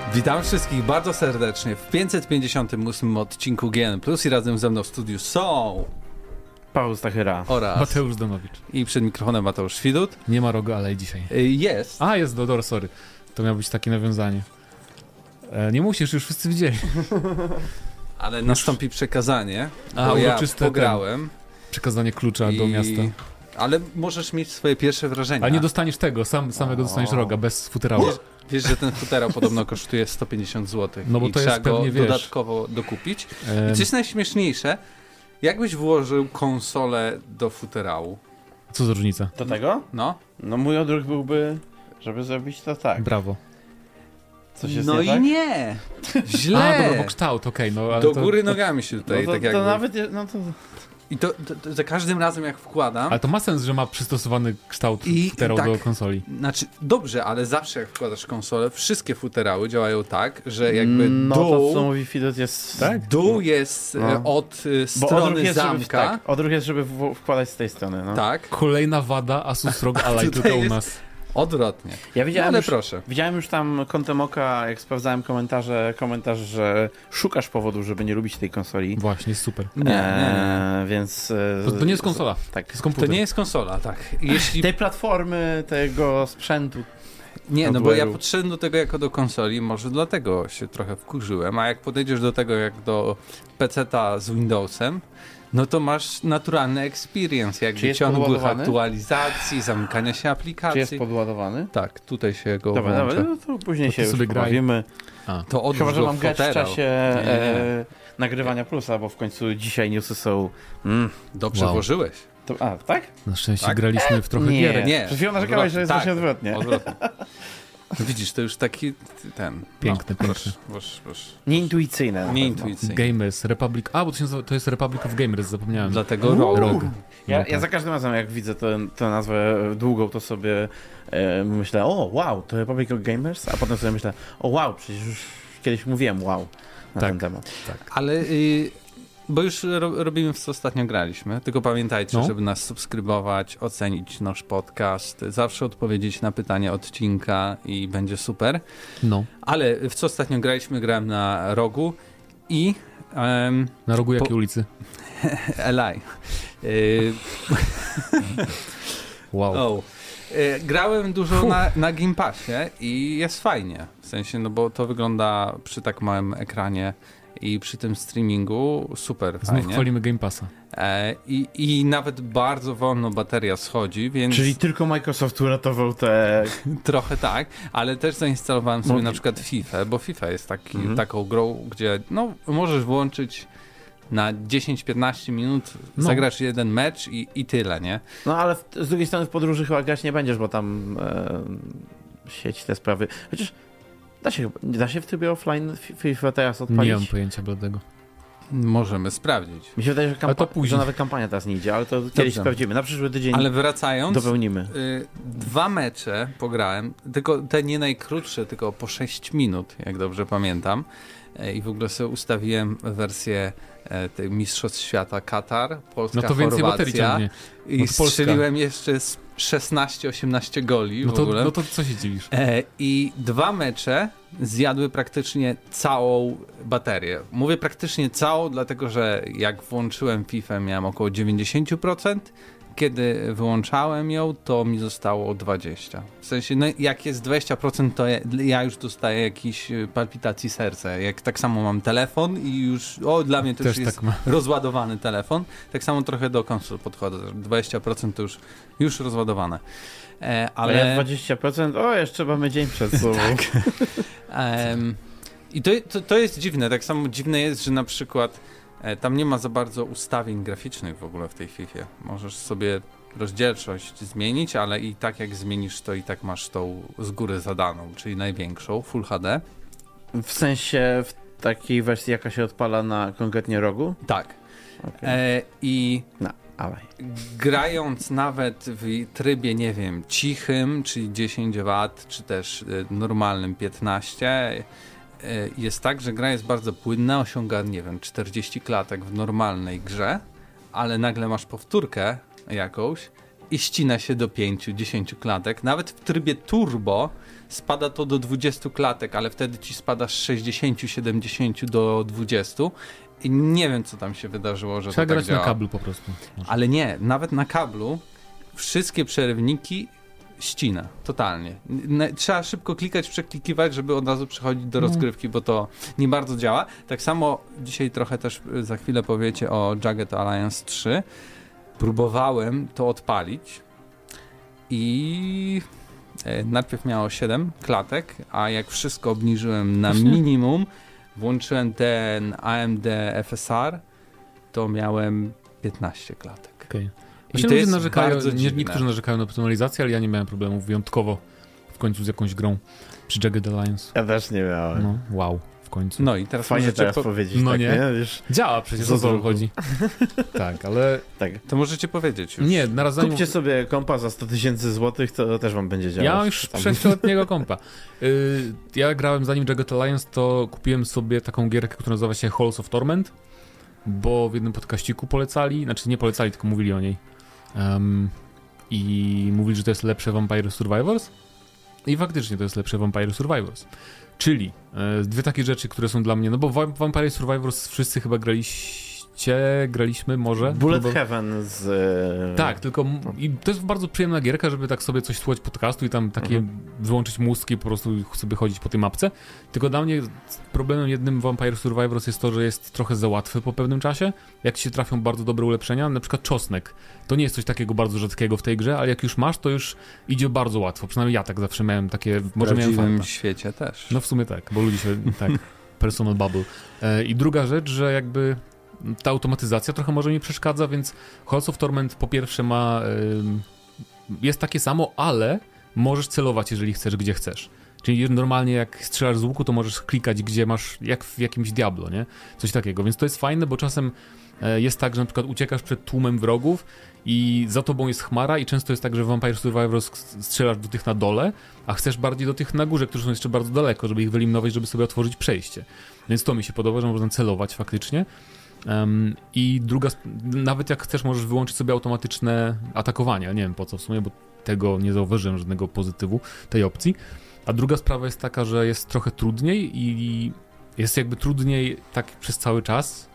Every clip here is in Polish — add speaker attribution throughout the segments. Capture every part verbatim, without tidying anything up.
Speaker 1: Witam wszystkich bardzo serdecznie w pięćset pięćdziesiątym ósmym odcinku G N plus i razem ze mną w studiu są
Speaker 2: Paweł Stachyra
Speaker 1: oraz
Speaker 3: Mateusz Donowicz.
Speaker 1: I przed mikrofonem Mateusz Widut.
Speaker 3: Nie ma Roga, ale i dzisiaj.
Speaker 1: Jest.
Speaker 3: A, jest Dodor, sorry. To miało być takie nawiązanie. E, nie musisz, już wszyscy widzieli.
Speaker 1: Ale nastąpi przekazanie,
Speaker 3: A,
Speaker 1: bo ja
Speaker 3: uroczyste
Speaker 1: pograłem.
Speaker 3: Ten, przekazanie klucza
Speaker 1: i...
Speaker 3: do miasta.
Speaker 1: Ale możesz mieć swoje pierwsze wrażenia.
Speaker 3: A nie dostaniesz tego, sam, samego dostaniesz Roga, bez futerału.
Speaker 1: Wiesz, wiesz, że ten futerał podobno kosztuje sto pięćdziesiąt złotych.
Speaker 3: No bo
Speaker 1: i
Speaker 3: to
Speaker 1: trzeba
Speaker 3: jest
Speaker 1: go
Speaker 3: pewnie, wiesz,
Speaker 1: dodatkowo dokupić.
Speaker 3: E...
Speaker 1: I co jest najśmieszniejsze, jakbyś włożył konsolę do futerału?
Speaker 3: Co za różnica?
Speaker 2: Do tego?
Speaker 1: No.
Speaker 2: No mój odruch byłby, żeby zrobić to tak.
Speaker 3: Brawo.
Speaker 2: Coś jest
Speaker 1: no
Speaker 2: nie
Speaker 1: i
Speaker 2: tak?
Speaker 1: nie! Źle!
Speaker 3: A, dobra, bo kształt, okej. Okay, no, ale
Speaker 1: do
Speaker 3: to,
Speaker 1: góry
Speaker 3: to...
Speaker 1: nogami się tutaj
Speaker 2: no to,
Speaker 1: tak
Speaker 2: to
Speaker 1: jakby...
Speaker 2: nawet, je, no to...
Speaker 1: I to, to, to za każdym razem jak wkładam...
Speaker 3: Ale to ma sens, że ma przystosowany kształt
Speaker 1: I
Speaker 3: futerał
Speaker 1: tak,
Speaker 3: do konsoli.
Speaker 1: Znaczy, dobrze, ale zawsze jak wkładasz konsolę, wszystkie futerały działają tak, że jakby
Speaker 2: no
Speaker 1: dół...
Speaker 2: to co mówi Fidot jest...
Speaker 3: Tak?
Speaker 1: Dół jest
Speaker 2: no.
Speaker 1: e, od e,
Speaker 2: Bo
Speaker 1: strony
Speaker 2: jest,
Speaker 1: zamka.
Speaker 2: żeby, tak, odruch jest, żeby w, wkładać z tej strony, no.
Speaker 1: Tak.
Speaker 3: Kolejna wada Asus ROG Ally tutaj u
Speaker 1: jest...
Speaker 3: nas.
Speaker 1: Odwrotnie.
Speaker 2: Ja widziałem,
Speaker 1: no, ale
Speaker 2: już,
Speaker 1: proszę.
Speaker 2: widziałem już tam kątem oka, jak sprawdzałem komentarze, komentarz, że szukasz powodu, żeby nie lubić tej konsoli.
Speaker 3: Właśnie, super.
Speaker 1: Nie, nie, nie.
Speaker 2: Eee, więc... E,
Speaker 3: To, to nie jest konsola,
Speaker 2: tak.
Speaker 3: to jest komputer.
Speaker 1: To nie jest konsola, tak. Jeśli...
Speaker 2: Tej platformy, tego sprzętu.
Speaker 1: Nie, no bo ja podszedłem do tego jako do konsoli, może dlatego się trochę wkurzyłem, a jak podejdziesz do tego jak do peceta z Windowsem, no to masz naturalny experience, jakby ciągłych aktualizacji, zamykania się aplikacji.
Speaker 2: Czy jest podładowany?
Speaker 1: Tak, tutaj się go
Speaker 2: Dobra,
Speaker 1: włącza.
Speaker 2: dobra, no to później
Speaker 3: to
Speaker 2: się
Speaker 3: sobie
Speaker 2: już pobawimy.
Speaker 3: A.
Speaker 1: To odłóż
Speaker 2: Chyba, że
Speaker 1: go
Speaker 2: mam
Speaker 1: w
Speaker 2: grać w
Speaker 1: futerał.
Speaker 2: czasie
Speaker 1: Nie, nie, nie.
Speaker 2: e, nagrywania plusa, bo w końcu dzisiaj newsy są... Mm,
Speaker 1: Dobrze
Speaker 3: wow.
Speaker 1: włożyłeś.
Speaker 2: to, a, tak?
Speaker 3: Na szczęście
Speaker 1: Tak?
Speaker 3: graliśmy w trochę
Speaker 2: nie.
Speaker 3: gierek.
Speaker 1: Nie.
Speaker 2: Przed chwilą narzekałeś, że jest
Speaker 1: Tak.
Speaker 2: właśnie odwrotnie.
Speaker 1: Odwrotnie. No widzisz, to już taki ten...
Speaker 3: Piękny,
Speaker 1: no,
Speaker 3: piękny.
Speaker 1: proszę, proszę, proszę.
Speaker 2: Nieintuicyjne. na pewno.
Speaker 1: Nieintuicyjny.
Speaker 3: Gamers, Republic... A, bo to, się nazywa, to jest Republic of Gamers, zapomniałem.
Speaker 1: Dlatego rok.
Speaker 3: Rog.
Speaker 2: Ja,
Speaker 3: No
Speaker 2: ja za każdym razem, jak widzę tę tę nazwę długą, to sobie e, myślę, o wow, to Republic of Gamers, a potem sobie myślę, o wow, przecież już kiedyś mówiłem wow na
Speaker 3: Tak.
Speaker 2: ten temat.
Speaker 3: Tak.
Speaker 1: Ale... Y Bo już ro robimy w co ostatnio graliśmy, tylko pamiętajcie,
Speaker 3: no.
Speaker 1: żeby nas subskrybować, ocenić nasz podcast, zawsze odpowiedzieć na pytanie odcinka i będzie super.
Speaker 3: No.
Speaker 1: Ale w co ostatnio graliśmy, grałem na Rogu i... Um,
Speaker 3: Na rogu jakiej
Speaker 1: po...
Speaker 3: ulicy?
Speaker 1: L I. Y
Speaker 3: Wow.
Speaker 1: oh. y grałem dużo na, na Game Passie i jest fajnie. W sensie, no bo to wygląda przy tak małym ekranie i przy tym streamingu super
Speaker 3: Znów
Speaker 1: fajnie.
Speaker 3: chwalimy Game Passa.
Speaker 1: E, i, I nawet bardzo wolno bateria schodzi, więc...
Speaker 2: Czyli tylko Microsoft uratował te...
Speaker 1: Trochę tak, ale też zainstalowałem sobie
Speaker 2: Mogli.
Speaker 1: na przykład FIFA, bo FIFA jest taki,
Speaker 2: Mhm.
Speaker 1: taką grą, gdzie no, możesz włączyć na dziesięć piętnaście minut,
Speaker 3: No.
Speaker 1: zagrasz jeden mecz i, i tyle, nie?
Speaker 2: No ale w, z drugiej strony w podróży chyba grać nie będziesz, bo tam e, sieć te sprawy... Chociaż da się, da się w trybie offline FIFA teraz odpalić?
Speaker 3: Nie mam pojęcia bladego.
Speaker 1: Możemy sprawdzić.
Speaker 2: Mi się wydaje, że,
Speaker 3: Ale to
Speaker 2: kampa-
Speaker 3: później.
Speaker 2: że nawet kampania teraz nie idzie, ale to kiedyś sprawdzimy. Na przyszły tydzień
Speaker 1: Ale wracając,
Speaker 2: dopełnimy.
Speaker 1: y, dwa mecze pograłem, tylko te nie najkrótsze, tylko po sześć minut, jak dobrze pamiętam. E, I w ogóle sobie ustawiłem wersję e, tej Mistrzostw Świata Katar, Polska,
Speaker 3: No to więcej baterii
Speaker 1: Chorwacja
Speaker 3: ciągnie.
Speaker 1: i
Speaker 3: No to Polska.
Speaker 1: strzeliłem jeszcze z szesnaście osiemnaście goli
Speaker 3: No
Speaker 1: w
Speaker 3: to,
Speaker 1: ogóle.
Speaker 3: no to co się dziwisz?
Speaker 1: E, I dwa mecze zjadły praktycznie całą baterię. Mówię praktycznie całą, dlatego że jak włączyłem FIFA miałem około dziewięćdziesiąt procent, kiedy wyłączałem ją, to mi zostało dwadzieścia procent. W sensie, no jak jest dwadzieścia procent, to ja, ja już dostaję jakiejś palpitacji serca. Jak tak samo mam telefon i już, o dla mnie to
Speaker 3: Też
Speaker 1: już jest
Speaker 3: tak ma.
Speaker 1: rozładowany telefon. Tak samo trochę do konsol podchodzę. dwadzieścia procent to już, już rozładowane. E,
Speaker 2: Ale
Speaker 1: ale...
Speaker 2: dwadzieścia procent, o jeszcze mamy dzień przed sobą.
Speaker 1: Um, I to, to, to jest dziwne. Tak samo dziwne jest, że na przykład e, tam nie ma za bardzo ustawień graficznych w ogóle w tej FIFA. Możesz sobie rozdzielczość zmienić, ale i tak jak zmienisz, to i tak masz tą z góry zadaną, czyli największą, Full H D.
Speaker 2: W sensie w takiej wersji, jaka się odpala na konkretnie rogu?
Speaker 1: Tak.
Speaker 2: Okay.
Speaker 1: E, I
Speaker 2: No, ale.
Speaker 1: grając nawet w trybie, nie wiem, cichym, czyli dziesięć watów, czy też e, normalnym piętnaście, jest tak, że gra jest bardzo płynna, osiąga, nie wiem, czterdzieści klatek w normalnej grze, ale nagle masz powtórkę jakąś i ścina się do pięć do dziesięciu klatek. Nawet w trybie turbo spada to do dwudziestu klatek, ale wtedy ci spada z sześćdziesięciu siedemdziesięciu do dwudziestu i nie wiem, co tam się wydarzyło, że
Speaker 3: Trzeba
Speaker 1: to
Speaker 3: grać
Speaker 1: tak działa.
Speaker 3: na kablu po prostu. Może.
Speaker 1: Ale nie, nawet na kablu wszystkie przerywniki ścina, totalnie. Ne- trzeba szybko klikać, przeklikiwać, żeby od razu przechodzić do rozgrywki, bo to nie bardzo działa. Tak samo dzisiaj trochę też za chwilę powiecie o Jagged Alliance trzy. Próbowałem to odpalić i e, najpierw miało siedem klatek, a jak wszystko obniżyłem na minimum, włączyłem ten A M D F S R, to miałem piętnaście klatek.
Speaker 3: Okay.
Speaker 1: I
Speaker 3: Właśnie
Speaker 1: to
Speaker 3: ludzie
Speaker 1: jest
Speaker 3: narzekają,
Speaker 1: bardzo
Speaker 3: nie,
Speaker 1: dziwne.
Speaker 3: niektórzy narzekają na optymalizację, ale ja nie miałem problemu wyjątkowo w końcu z jakąś grą przy Jagged Alliance.
Speaker 2: Ja też nie miałem.
Speaker 3: No, wow, w końcu.
Speaker 1: No i teraz
Speaker 2: Fajnie
Speaker 1: możecie
Speaker 2: teraz
Speaker 1: po-
Speaker 2: powiedzieć,
Speaker 3: No
Speaker 2: tak,
Speaker 3: nie?
Speaker 2: nie? Wiesz,
Speaker 3: Działa przecież, o co
Speaker 2: Zozolku.
Speaker 3: chodzi. Tak, ale
Speaker 2: tak.
Speaker 1: to możecie powiedzieć już.
Speaker 3: nie, na razie
Speaker 2: Kupcie sobie kompa za sto tysięcy złotych, to też wam będzie działać.
Speaker 3: ja mam już
Speaker 2: Tam.
Speaker 3: sześcioletniego kompa. Y, ja grałem zanim Jagged Alliance, to kupiłem sobie taką gierkę, która nazywa się Halls of Torment, bo w jednym podcaściku polecali, znaczy nie polecali, tylko mówili o niej. Um, I mówili, że to jest lepsze Vampire Survivors. I faktycznie to jest lepsze Vampire Survivors. Czyli e, dwie takie rzeczy, które są dla mnie, no bo w Vampire Survivors wszyscy chyba graliście, graliśmy może.
Speaker 2: Bullet
Speaker 3: Bo-
Speaker 2: Heaven z... e,
Speaker 3: Tak, tylko m- i to jest bardzo przyjemna gierka, żeby tak sobie coś słuchać podcastu i tam takie
Speaker 2: Mhm.
Speaker 3: wyłączyć mózg i po prostu sobie chodzić po tej mapce. Tylko dla mnie problemem jednym Vampire Survivors jest to, że jest trochę za łatwy po pewnym czasie. Jak ci się trafią bardzo dobre ulepszenia, na przykład czosnek. To nie jest coś takiego bardzo rzadkiego w tej grze, ale jak już masz, to już idzie bardzo łatwo. Przynajmniej ja tak zawsze miałem takie,
Speaker 1: W
Speaker 3: może miałem
Speaker 1: prawdziwym
Speaker 3: farta.
Speaker 1: świecie też.
Speaker 3: No w sumie tak, bo ludzie się tak, personal bubble. E, I druga rzecz, że jakby ta automatyzacja trochę może mi przeszkadza, więc Halls of Torment po pierwsze ma ym, jest takie samo, ale możesz celować, jeżeli chcesz, gdzie chcesz. Czyli normalnie jak strzelasz z łuku, to możesz klikać, gdzie masz, jak w jakimś Diablo, nie? Coś takiego, więc to jest fajne, bo czasem e, jest tak, że na przykład uciekasz przed tłumem wrogów i za tobą jest chmara i często jest tak, że w Vampire Survivors strzelasz do tych na dole, a chcesz bardziej do tych na górze, którzy są jeszcze bardzo daleko, żeby ich wyeliminować, żeby sobie otworzyć przejście. Więc to mi się podoba, że można celować faktycznie. Um, I druga, sp- nawet jak chcesz, możesz wyłączyć sobie automatyczne atakowanie. Nie wiem po co w sumie, bo tego nie zauważyłem, żadnego pozytywu tej opcji. A druga sprawa jest taka, że jest trochę trudniej i jest jakby trudniej tak przez cały czas,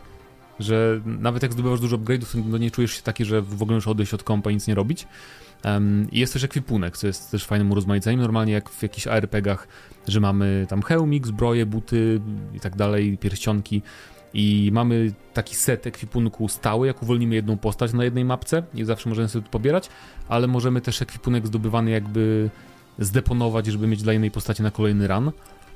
Speaker 3: że nawet jak zdobywasz dużo upgrade'ów, to nie czujesz się taki, że w ogóle już odejść od kompa i nic nie robić. Um, I jest też ekwipunek, co jest też fajnym urozmaiceniem. Normalnie jak w jakichś A R P gach, że mamy tam hełmik, zbroje, buty i tak dalej, pierścionki. I mamy taki set ekwipunku stały, jak uwolnimy jedną postać na jednej mapce i zawsze możemy sobie to pobierać, ale możemy też ekwipunek zdobywany jakby zdeponować, żeby mieć dla jednej postaci na kolejny run.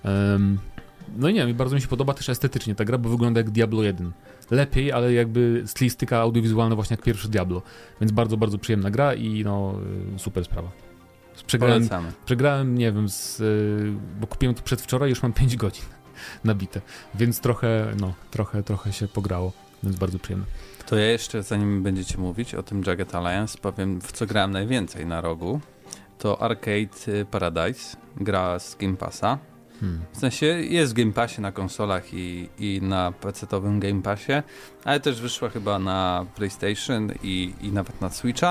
Speaker 3: Um, no i nie wiem, bardzo mi się podoba też estetycznie ta gra, bo wygląda jak Diablo jeden. Lepiej, ale jakby stylistyka audiowizualna właśnie jak pierwszy Diablo. Więc bardzo, bardzo przyjemna gra i no super sprawa. Przegrałem,
Speaker 1: Polecamy.
Speaker 3: przegrałem nie wiem, z, bo kupiłem to przedwczoraj, już mam pięć godzin nabite, więc trochę, no, trochę, trochę się pograło, więc bardzo przyjemne.
Speaker 1: To ja jeszcze, zanim będziecie mówić o tym Jagged Alliance, powiem, w co grałem najwięcej na rogu. To Arcade Paradise, gra z Game Passa.
Speaker 3: Hmm.
Speaker 1: W sensie jest w Game Passie na konsolach i, i na pecetowym Game Passie, ale też wyszła chyba na PlayStation i, i nawet na Switcha.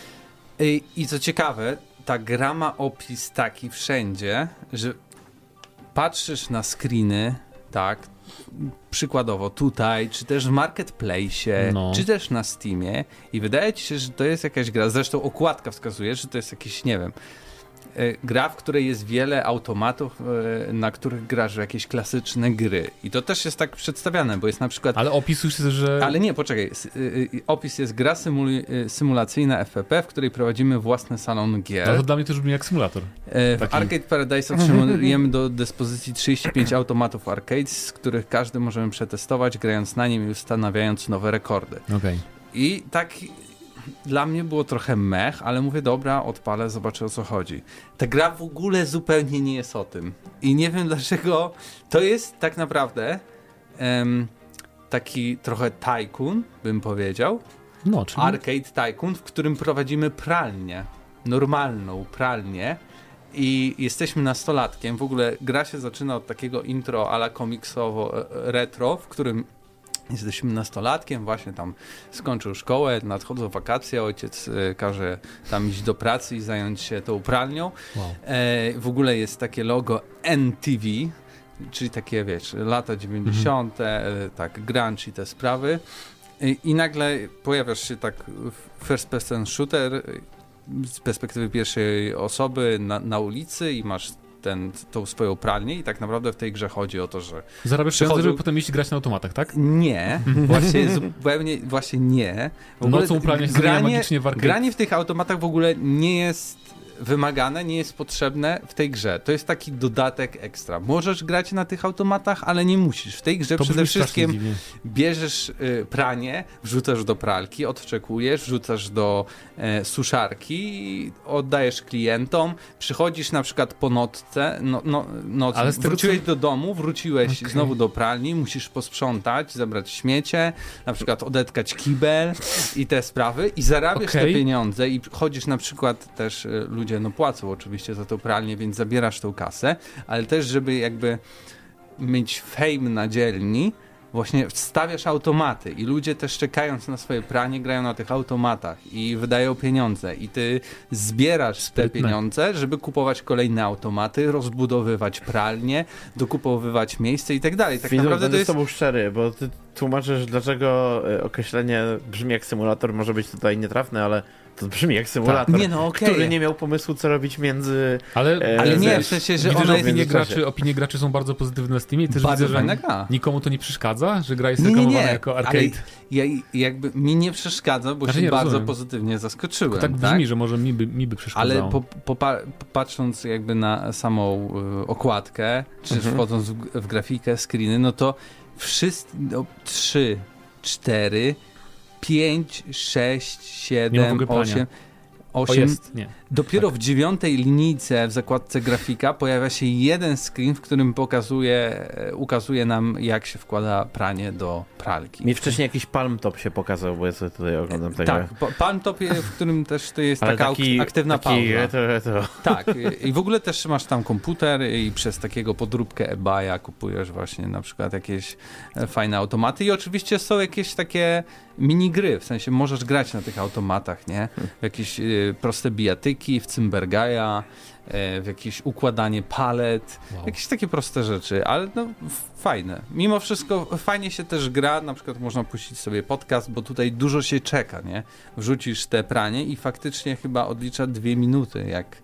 Speaker 1: I, I co ciekawe, ta gra ma opis taki wszędzie, że patrzysz na screeny, tak, przykładowo tutaj, czy też w Marketplace'ie,
Speaker 3: No.
Speaker 1: czy też na Steamie i wydaje ci się, że to jest jakaś gra, zresztą okładka wskazuje, że to jest jakiś, nie wiem, gra, w której jest wiele automatów, na których grasz w jakieś klasyczne gry. I to też jest tak przedstawiane, bo jest na przykład...
Speaker 3: Ale opis już jest, że...
Speaker 1: Ale nie, poczekaj. Opis jest gra symuli... symulacyjna F P P, w której prowadzimy własny salon gier.
Speaker 3: No to dla mnie też brzmi jak symulator.
Speaker 1: W
Speaker 3: Taki...
Speaker 1: Arcade Paradise otrzymujemy do dyspozycji trzydzieści pięć automatów arcade, z których każdy możemy przetestować, grając na nim i ustanawiając nowe rekordy.
Speaker 3: Okej. Okay.
Speaker 1: I tak... Dla mnie było trochę mech, ale mówię, dobra, odpalę, zobaczę o co chodzi. Ta gra w ogóle zupełnie nie jest o tym. I nie wiem dlaczego. To jest tak naprawdę um, taki trochę tycoon, bym powiedział.
Speaker 3: No, czyli...
Speaker 1: Arcade tycoon, w którym prowadzimy pralnię. Normalną pralnię. I jesteśmy nastolatkiem. W ogóle gra się zaczyna od takiego intro a la komiksowo retro, w którym Jesteśmy nastolatkiem, właśnie tam skończył szkołę, nadchodzą wakacje, ojciec y, każe tam iść do pracy i zająć się tą pralnią.
Speaker 3: Wow.
Speaker 1: E, w ogóle jest takie logo N T V, czyli takie, wiesz, lata dziewięćdziesiąte, mhm. tak, grunge i te sprawy. I, I nagle pojawiasz się tak first person shooter z perspektywy pierwszej osoby na, na ulicy i masz ten, tą swoją pralnię i tak naprawdę w tej grze chodzi o to, że...
Speaker 3: Zarabiasz
Speaker 1: przychodzą...
Speaker 3: pieniądze, żeby potem iść grać na automatach, tak?
Speaker 1: Nie, właśnie zupełnie, właśnie nie. W ogóle
Speaker 3: Nocą pralnia się
Speaker 1: granie,
Speaker 3: magicznie w arcade.
Speaker 1: granie w tych automatach w ogóle nie jest wymagane, nie jest potrzebne w tej grze. To jest taki dodatek ekstra. Możesz grać na tych automatach, ale nie musisz. W tej grze
Speaker 3: to
Speaker 1: przede wszystkim bierzesz y, pranie, wrzucasz do pralki, odczekujesz, wrzucasz do e, suszarki, oddajesz klientom, przychodzisz na przykład po nocce, no, no, noc,
Speaker 3: ale z
Speaker 1: wróciłeś
Speaker 3: co...
Speaker 1: do domu, wróciłeś
Speaker 3: okay.
Speaker 1: znowu do pralni, musisz posprzątać, zabrać śmiecie, na przykład odetkać kibel i te sprawy i zarabiasz
Speaker 3: okay.
Speaker 1: te pieniądze i chodzisz na przykład też y, ludzie no płacą oczywiście za tą pralnię, więc zabierasz tą kasę, ale też, żeby jakby mieć fame na dzielni, właśnie wstawiasz automaty i ludzie też czekając na swoje pranie grają na tych automatach i wydają pieniądze i ty zbierasz
Speaker 3: Sprytne.
Speaker 1: te pieniądze, żeby kupować kolejne automaty, rozbudowywać pralnie, dokupowywać miejsce i tak dalej. Tak
Speaker 2: Widzę,
Speaker 1: naprawdę
Speaker 2: będę
Speaker 1: to jest...
Speaker 2: z tobą szczery, bo ty tłumaczysz, dlaczego określenie brzmi jak symulator może być tutaj nietrafne, ale to brzmi jak symulator,
Speaker 1: tak. nie, no, okay.
Speaker 2: który nie miał pomysłu, co robić między...
Speaker 3: Ale,
Speaker 2: e,
Speaker 1: ale nie,
Speaker 2: ze,
Speaker 1: w sensie, że
Speaker 3: widzę,
Speaker 1: ona
Speaker 3: że
Speaker 1: jest...
Speaker 3: opinie graczy, opinie graczy są bardzo pozytywne na Steamie i też
Speaker 1: bardzo
Speaker 3: widzę, że
Speaker 1: gra.
Speaker 3: nikomu to nie przeszkadza, że gra jest
Speaker 1: nie, nie,
Speaker 3: reklamowana
Speaker 1: nie,
Speaker 3: jako arcade.
Speaker 1: Ja, jakby mi nie przeszkadza, bo
Speaker 3: znaczy,
Speaker 1: się
Speaker 3: nie
Speaker 1: bardzo
Speaker 3: rozumiem.
Speaker 1: pozytywnie zaskoczyłem.
Speaker 3: Tak brzmi, tak? że może mi by, mi by przeszkadzało.
Speaker 1: Ale po, po, patrząc jakby na samą y, okładkę, czy
Speaker 2: mhm.
Speaker 1: wchodząc w, w grafikę, screeny, no to wszyscy, no, trzy, cztery, pięć, sześć, siedem, osiem... osiem.
Speaker 3: O jest, nie.
Speaker 1: Dopiero
Speaker 3: tak.
Speaker 1: w dziewiątej linijce w zakładce grafika pojawia się jeden screen, w którym pokazuje, ukazuje nam, jak się wkłada pranie do pralki.
Speaker 2: Mi wcześniej jakiś Palm Top się pokazał, bo ja sobie tutaj oglądam tego.
Speaker 1: Tak, Palm Top, w którym też to jest
Speaker 2: ale
Speaker 1: taka
Speaker 2: taki,
Speaker 1: aktywna
Speaker 2: taki
Speaker 1: pauza.
Speaker 2: Retro, retro.
Speaker 1: Tak, i w ogóle też masz tam komputer i przez takiego podróbkę eBaya kupujesz właśnie na przykład jakieś fajne automaty i oczywiście są jakieś takie minigry, w sensie możesz grać na tych automatach, nie? W jakieś y, proste bijatyki, w Cymbergaja, y, w jakieś układanie palet, wow. jakieś takie proste rzeczy, ale no fajne. Mimo wszystko fajnie się też gra, na przykład można puścić sobie podcast, bo tutaj dużo się czeka, nie? Wrzucisz te pranie i faktycznie chyba odlicza dwie minuty, jak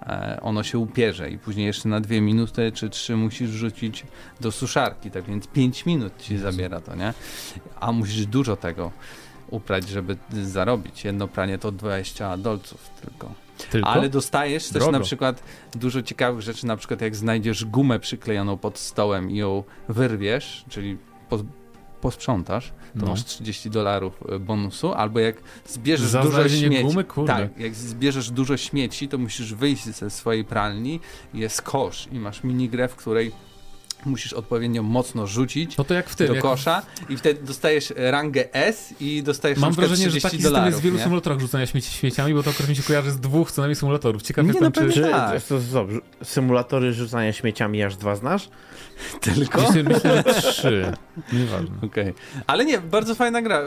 Speaker 1: ono się upierze i później jeszcze na dwie minuty czy trzy musisz wrzucić do suszarki, tak więc pięć minut ci zabiera to, nie? A musisz dużo tego uprać, żeby zarobić. Jedno pranie to dwadzieścia dolców tylko.
Speaker 3: Tylko?
Speaker 1: Ale dostajesz też
Speaker 3: Drogo.
Speaker 1: na przykład dużo ciekawych rzeczy, na przykład jak znajdziesz gumę przyklejoną pod stołem i ją wyrwiesz, czyli po, posprzątasz, to
Speaker 3: no.
Speaker 1: masz trzydzieści dolarów bonusu, albo jak zbierzesz
Speaker 3: Za
Speaker 1: dużo śmieci,
Speaker 3: gumy? Kurde.
Speaker 1: tak, jak zbierzesz dużo śmieci, to musisz wyjść ze swojej pralni, jest kosz i masz minigrę, w której musisz odpowiednio mocno rzucić
Speaker 3: no to jak w tym,
Speaker 1: do
Speaker 3: jak...
Speaker 1: kosza i wtedy dostajesz rangę S i dostajesz
Speaker 3: Mam
Speaker 1: na przykład
Speaker 3: wrażenie, że
Speaker 1: trzydzieści
Speaker 3: taki system jest w wielu
Speaker 1: nie?
Speaker 3: symulatorach rzucania śmieci śmieciami, bo to akurat mi się kojarzy z dwóch co najmniej symulatorów. Ciekaw
Speaker 1: Nie,
Speaker 3: jestem,
Speaker 1: no
Speaker 3: czy...
Speaker 2: Czy
Speaker 1: tak.
Speaker 2: to, to, to, symulatory rzucania śmieciami aż dwa znasz?
Speaker 1: Tylko?
Speaker 3: Myślę, myślę, że trzy. Nieważne.
Speaker 1: Okej. Okay. Ale nie, bardzo fajna gra.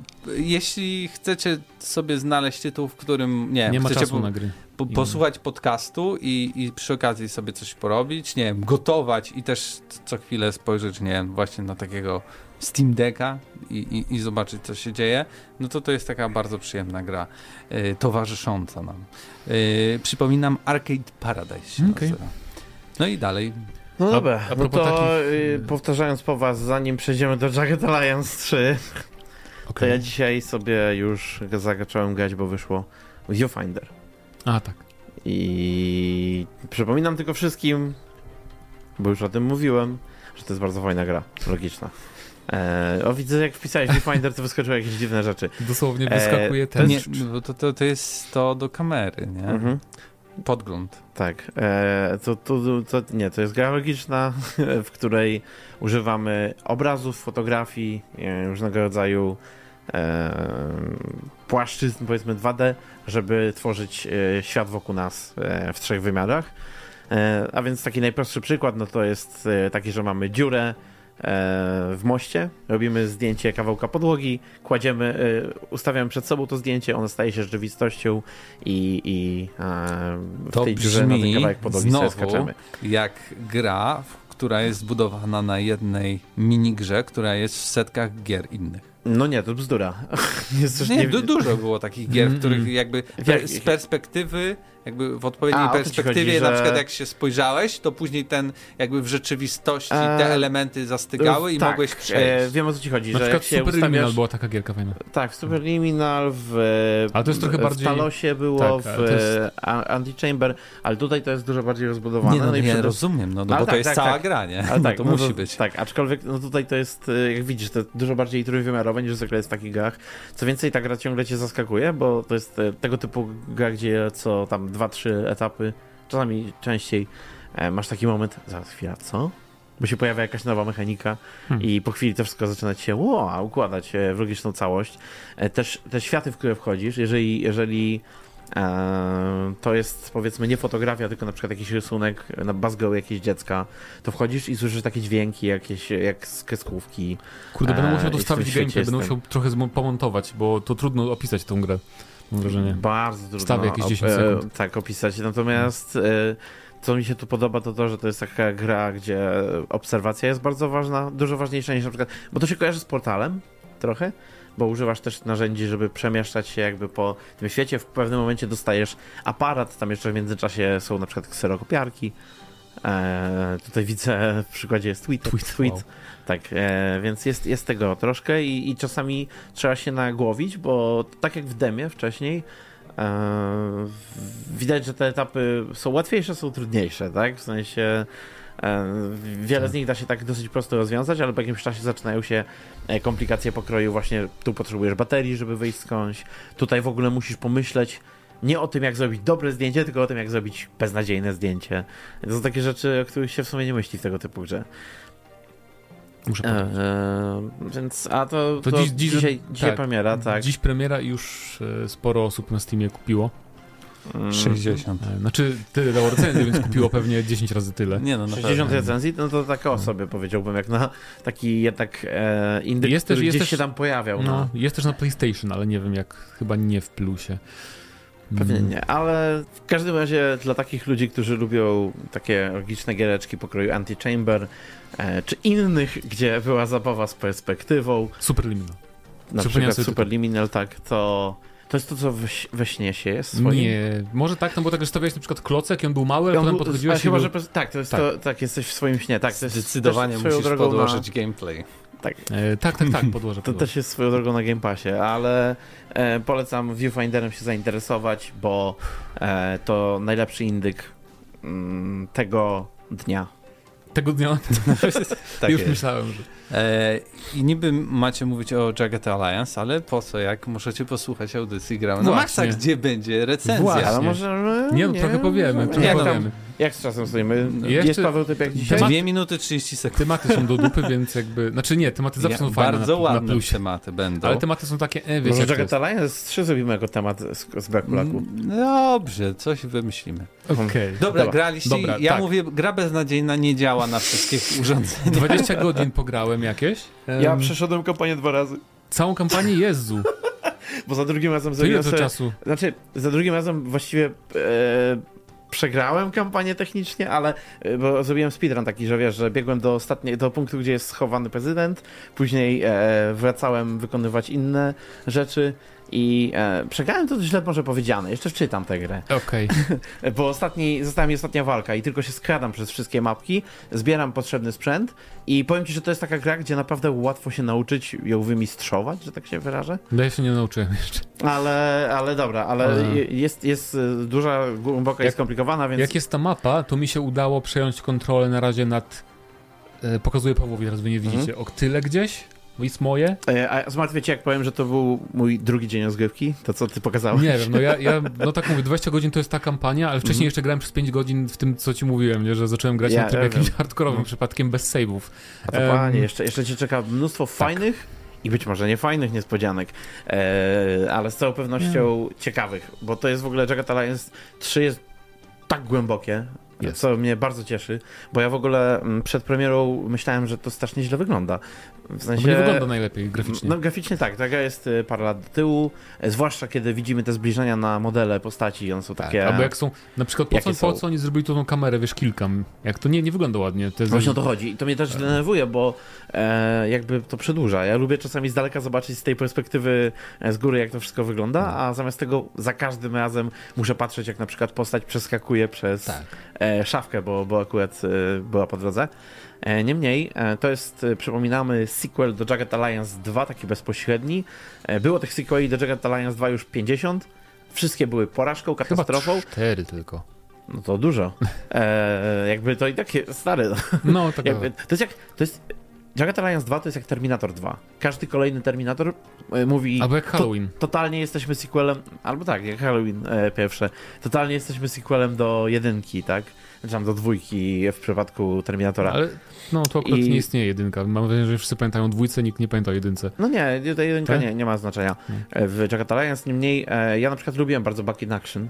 Speaker 1: Jeśli chcecie sobie znaleźć tytuł, w którym, nie,
Speaker 3: nie ma
Speaker 1: chcecie
Speaker 3: czasu
Speaker 1: po,
Speaker 3: na gry.
Speaker 1: Po, posłuchać podcastu i, i przy okazji sobie coś porobić, nie wiem, gotować i też co chwilę spojrzeć, nie wiem, właśnie na takiego Steam Decka i, i, i zobaczyć, co się dzieje, no to to jest taka bardzo przyjemna gra, y, towarzysząca nam. Y, przypominam, Arcade Paradise się
Speaker 3: okay.
Speaker 1: nazywa. No i dalej.
Speaker 2: No dobra,
Speaker 3: a, a
Speaker 2: no to
Speaker 3: takich...
Speaker 2: y, powtarzając po was, zanim przejdziemy do Jagged Alliance trzy, okay. to ja dzisiaj sobie już zacząłem grać, bo wyszło Viewfinder.
Speaker 3: A, tak.
Speaker 2: I przypominam tylko wszystkim, bo już o tym mówiłem, że to jest bardzo fajna gra, logiczna. Eee, o, widzę, jak wpisałeś Viewfinder, to wyskoczyły jakieś dziwne rzeczy.
Speaker 3: Dosłownie wyskakuje eee, ten.
Speaker 1: Nie, bo to, to, to jest to do kamery, nie? Mhm. Podgląd.
Speaker 2: Tak. Eee, to, to, to, nie, to jest gra logiczna, w której używamy obrazów, fotografii, e, różnego rodzaju e, płaszczyzn, powiedzmy dwa D, żeby tworzyć e, świat wokół nas e, w trzech wymiarach. E, a więc taki najprostszy przykład, no to jest e, taki, że mamy dziurę w moście, robimy zdjęcie kawałka podłogi, kładziemy, ustawiamy przed sobą to zdjęcie, ono staje się rzeczywistością i, i w
Speaker 1: to
Speaker 2: tej dziurze na ten kawałek podłogi sobie
Speaker 1: znowu
Speaker 2: skaczemy.
Speaker 1: Jak gra, która jest zbudowana na jednej minigrze, która jest w setkach gier innych.
Speaker 2: No nie, to bzdura. Jest też
Speaker 1: nie,
Speaker 2: nie...
Speaker 1: Du dużo było takich gier, w których jakby
Speaker 2: Jak...
Speaker 1: z perspektywy, jakby w odpowiedniej
Speaker 2: A,
Speaker 1: perspektywie,
Speaker 2: chodzi,
Speaker 1: na
Speaker 2: że...
Speaker 1: przykład jak się spojrzałeś, to później ten jakby w rzeczywistości te
Speaker 2: e...
Speaker 1: elementy zastygały i
Speaker 2: tak,
Speaker 1: mogłeś przejść.
Speaker 2: E, wiem o co ci chodzi,
Speaker 3: na
Speaker 2: że jak się
Speaker 3: Superliminal
Speaker 2: ustawiasz...
Speaker 3: była taka gierka fajna.
Speaker 2: Tak, w Superliminal, w,
Speaker 3: ale to jest trochę
Speaker 2: w
Speaker 3: bardziej...
Speaker 2: Talosie było,
Speaker 3: tak,
Speaker 2: w
Speaker 3: jest...
Speaker 2: Antichamber, ale tutaj to jest dużo bardziej rozbudowane.
Speaker 1: Nie, no,
Speaker 2: no i
Speaker 1: ja
Speaker 2: przede...
Speaker 1: rozumiem, no, no
Speaker 2: ale
Speaker 1: bo
Speaker 2: tak,
Speaker 1: to jest
Speaker 2: tak,
Speaker 1: cała
Speaker 2: tak.
Speaker 1: gra, nie?
Speaker 2: Ale
Speaker 1: No
Speaker 2: tak,
Speaker 1: to
Speaker 2: no
Speaker 1: musi
Speaker 2: to,
Speaker 1: być.
Speaker 2: Tak, aczkolwiek no tutaj to jest, jak widzisz, to dużo bardziej trójwymiarowe niż zwykle jest w takich grach. Co więcej, ta gra ciągle cię zaskakuje, bo to jest tego typu gra, gdzie co tam dwa, trzy etapy, czasami częściej e, masz taki moment, zaraz chwila, co? Bo się pojawia jakaś nowa mechanika hmm. i po chwili to wszystko zaczyna ci się wow, układać w logiczną całość. E, też te światy, w które wchodzisz, jeżeli, jeżeli e, to jest powiedzmy nie fotografia, tylko na przykład jakiś rysunek na bazgoły jakiegoś dziecka, to wchodzisz i słyszysz takie dźwięki jakieś, jak z kreskówki.
Speaker 3: Kurde, będę musiał
Speaker 2: e,
Speaker 3: dostawić gameplay, będę musiał trochę pomontować, bo to trudno opisać tą grę. Mam wrażenie.
Speaker 2: Bardzo trudno.
Speaker 3: Wstawię jakieś dziesięć sekund.
Speaker 2: E, tak, opisać. Natomiast e, co mi się tu podoba, to to, że to jest taka gra, gdzie obserwacja jest bardzo ważna, dużo ważniejsza niż na przykład, bo to się kojarzy z portalem trochę, bo używasz też narzędzi, żeby przemieszczać się jakby po tym świecie. W pewnym momencie dostajesz aparat, tam jeszcze w międzyczasie są na przykład kserokopiarki. E, tutaj widzę w przykładzie jest tweet.
Speaker 3: Tweet,
Speaker 2: tweet.
Speaker 3: wow.
Speaker 2: Tak, e, więc jest, jest tego troszkę i, i czasami trzeba się nagłowić, bo tak jak w demie wcześniej, e, widać, że te etapy są łatwiejsze, są trudniejsze, tak? W sensie e, wiele tak. z nich da się tak dosyć prosto rozwiązać, ale po jakimś czasie zaczynają się komplikacje pokroju właśnie tu potrzebujesz baterii, żeby wyjść skądś, tutaj w ogóle musisz pomyśleć nie o tym, jak zrobić dobre zdjęcie, tylko o tym, jak zrobić beznadziejne zdjęcie. To są takie rzeczy, o których się w sumie nie myśli w tego typu grze.
Speaker 3: Muszę
Speaker 2: e, e, więc, a to,
Speaker 3: to,
Speaker 2: to
Speaker 3: dziś, dziś,
Speaker 2: dzisiaj, dzisiaj
Speaker 3: tak,
Speaker 2: premiera, tak.
Speaker 3: Dziś premiera i już e, sporo osób na Steamie kupiło.
Speaker 1: sześćdziesiąt.
Speaker 3: E, znaczy, tyle dało recenzję, więc kupiło pewnie dziesięć razy tyle.
Speaker 1: Nie no, na
Speaker 2: sześćdziesiąt recenzji, no to tak o sobie powiedziałbym, jak na taki jednak e, indyk,
Speaker 3: jest
Speaker 2: który
Speaker 3: też,
Speaker 2: gdzieś
Speaker 3: jest
Speaker 2: się tam pojawiał.
Speaker 3: No,
Speaker 2: no.
Speaker 3: Jest też na PlayStation, ale nie wiem jak, chyba nie w plusie.
Speaker 2: Pewnie nie, ale w każdym razie dla takich ludzi, którzy lubią takie logiczne giereczki pokroju Antichamber, e, czy innych, gdzie była zabawa z perspektywą.
Speaker 3: Superliminal.
Speaker 2: Na przykład Superliminal, tak, to... To jest to, co we, we śnie się jest swoim?
Speaker 3: Nie, może tak, no bo tak, że stawiałeś na przykład klocek i on był mały, a potem
Speaker 2: był,
Speaker 3: podchodziłeś
Speaker 2: a chyba,
Speaker 3: i
Speaker 2: że
Speaker 3: był...
Speaker 2: tak, to jest
Speaker 3: tak.
Speaker 2: To, tak, jesteś w swoim śnie, tak. To jest
Speaker 1: Zdecydowanie musisz podłożyć na... gameplay.
Speaker 2: Tak.
Speaker 3: E, tak, tak, tak, podłożę.
Speaker 2: To też jest swoją drogą na Game Passie, ale e, polecam Viewfinderem się zainteresować, bo e, to najlepszy indyk m, tego dnia.
Speaker 3: Tego dnia?
Speaker 1: Tak
Speaker 3: Już
Speaker 1: jest.
Speaker 3: myślałem, że...
Speaker 1: E, I niby macie mówić o Jagged Alliance, ale po co, jak możecie posłuchać audycji Gramy na Maxa, gdzie będzie recenzja.
Speaker 3: Właśnie.
Speaker 2: Ale może...
Speaker 3: Nie, no
Speaker 2: nie,
Speaker 3: trochę powiemy, trochę
Speaker 2: jak,
Speaker 3: powiemy.
Speaker 2: Tam, jak z czasem stoimy?
Speaker 3: Jeszcze...
Speaker 2: Jest Paweł typ jak dzisiaj?
Speaker 1: dwie minuty trzydzieści sekund.
Speaker 3: Tematy są do dupy, więc jakby... Znaczy nie, tematy zawsze
Speaker 1: ja,
Speaker 3: są fajne
Speaker 1: bardzo
Speaker 3: na,
Speaker 1: ładne
Speaker 3: na plusie.
Speaker 1: tematy będą.
Speaker 3: Ale tematy są takie, e, wiecie
Speaker 2: Może
Speaker 3: jak
Speaker 2: Jagged Alliance trzy zrobimy jako temat z, z Brakulaku.
Speaker 1: Dobrze, coś wymyślimy.
Speaker 3: Okej. Okay.
Speaker 1: Dobra, Dobra, graliście.
Speaker 3: Dobra,
Speaker 1: ja
Speaker 3: tak.
Speaker 1: mówię, gra beznadziejna nie działa na wszystkich urządzeniach.
Speaker 3: dwadzieścia godzin pograłem jakieś. Um,
Speaker 2: ja przeszedłem kampanię dwa razy.
Speaker 3: Całą kampanię? Jezu.
Speaker 2: Bo za drugim razem
Speaker 3: To
Speaker 2: zrobiłem
Speaker 3: ile to
Speaker 2: sobie...
Speaker 3: czasu?
Speaker 2: Znaczy, za drugim razem właściwie... E, przegrałem kampanię technicznie, ale bo zrobiłem speedrun taki, że wiesz, że biegłem do ostatniej, do punktu, gdzie jest schowany prezydent, później e, wracałem wykonywać inne rzeczy i e, przegrałem, to źle może powiedziane, jeszcze wczytam tę grę.
Speaker 3: Okej.
Speaker 2: Okay. Bo ostatni, została mi ostatnia walka i tylko się skradam przez wszystkie mapki, zbieram potrzebny sprzęt i powiem ci, że to jest taka gra, gdzie naprawdę łatwo się nauczyć ją wymistrzować, że tak się wyrażę.
Speaker 3: No ja się nie nauczyłem jeszcze.
Speaker 2: Ale, ale dobra, ale A. jest, jest duża, głęboka i skomplikowana, więc...
Speaker 3: Jak jest ta mapa, to mi się udało przejąć kontrolę na razie nad... E, pokazuję Pawłowi, teraz wy nie widzicie. Mhm. O tyle gdzieś? Jest moje?
Speaker 2: E, a zmartwię cię, jak powiem, że to był mój drugi dzień rozgrywki? To co ty pokazałeś?
Speaker 3: Nie wiem, no ja, ja no tak mówię, dwadzieścia godzin to jest ta kampania, ale wcześniej mm. jeszcze grałem przez pięć godzin w tym, co ci mówiłem, nie? Że zacząłem grać ja, na tym ja jakimś wiem. hardkorowym mm. przypadkiem bez save'ów.
Speaker 2: A to um, panie, jeszcze, jeszcze cię czeka mnóstwo tak. fajnych i być może niefajnych niespodzianek, e, ale z całą pewnością mm. ciekawych, bo to jest w ogóle Jagged Alliance trzy jest tak głębokie,
Speaker 3: Jest.
Speaker 2: Co mnie bardzo cieszy, bo ja w ogóle przed premierą myślałem, że to strasznie źle wygląda. W sensie...
Speaker 3: Bo nie wygląda najlepiej graficznie.
Speaker 2: No graficznie tak, taka jest parę lat do tyłu, zwłaszcza kiedy widzimy te zbliżenia na modele postaci, one są
Speaker 3: tak,
Speaker 2: takie...
Speaker 3: Albo jak są, na przykład po co, po co oni zrobili tą kamerę, wiesz, kilka, jak to nie, nie wygląda ładnie. To jest...
Speaker 2: Właśnie o to chodzi i to mnie też tak. denerwuje, bo e, jakby to przedłuża. Ja lubię czasami z daleka zobaczyć z tej perspektywy z góry, jak to wszystko wygląda, no. a zamiast tego za każdym razem muszę patrzeć, jak na przykład postać przeskakuje przez tak. e, szafkę, bo, bo akurat e, była po drodze. E, niemniej, e, to jest, e, przypominamy, sequel do Jagged Alliance dwa, taki bezpośredni. E, było tych sequeli do Jagged Alliance dwa już pięćdziesiąt. Wszystkie były porażką, katastrofą.
Speaker 3: Chyba cztery tylko.
Speaker 2: No to dużo. E, jakby to i takie stare.
Speaker 3: No, tak
Speaker 2: jakby, to jest jak... To jest, Jagged Alliance dwa to jest jak Terminator dwa. Każdy kolejny Terminator e, mówi...
Speaker 3: Albo jak Halloween.
Speaker 2: To, totalnie jesteśmy sequelem... Albo tak, jak Halloween e, pierwsze. Totalnie jesteśmy sequelem do jedynki, tak? Znaczy tam do dwójki w przypadku Terminatora.
Speaker 3: Ale no to akurat
Speaker 2: I...
Speaker 3: nie istnieje jedynka. Mam wrażenie, że wszyscy pamiętają dwójce, nikt nie pamięta o jedynce.
Speaker 2: No nie, ta jedynka
Speaker 3: tak?
Speaker 2: nie, nie ma znaczenia. Hmm. W Jagged Alliance niemniej e, ja na przykład lubiłem bardzo Back in Action.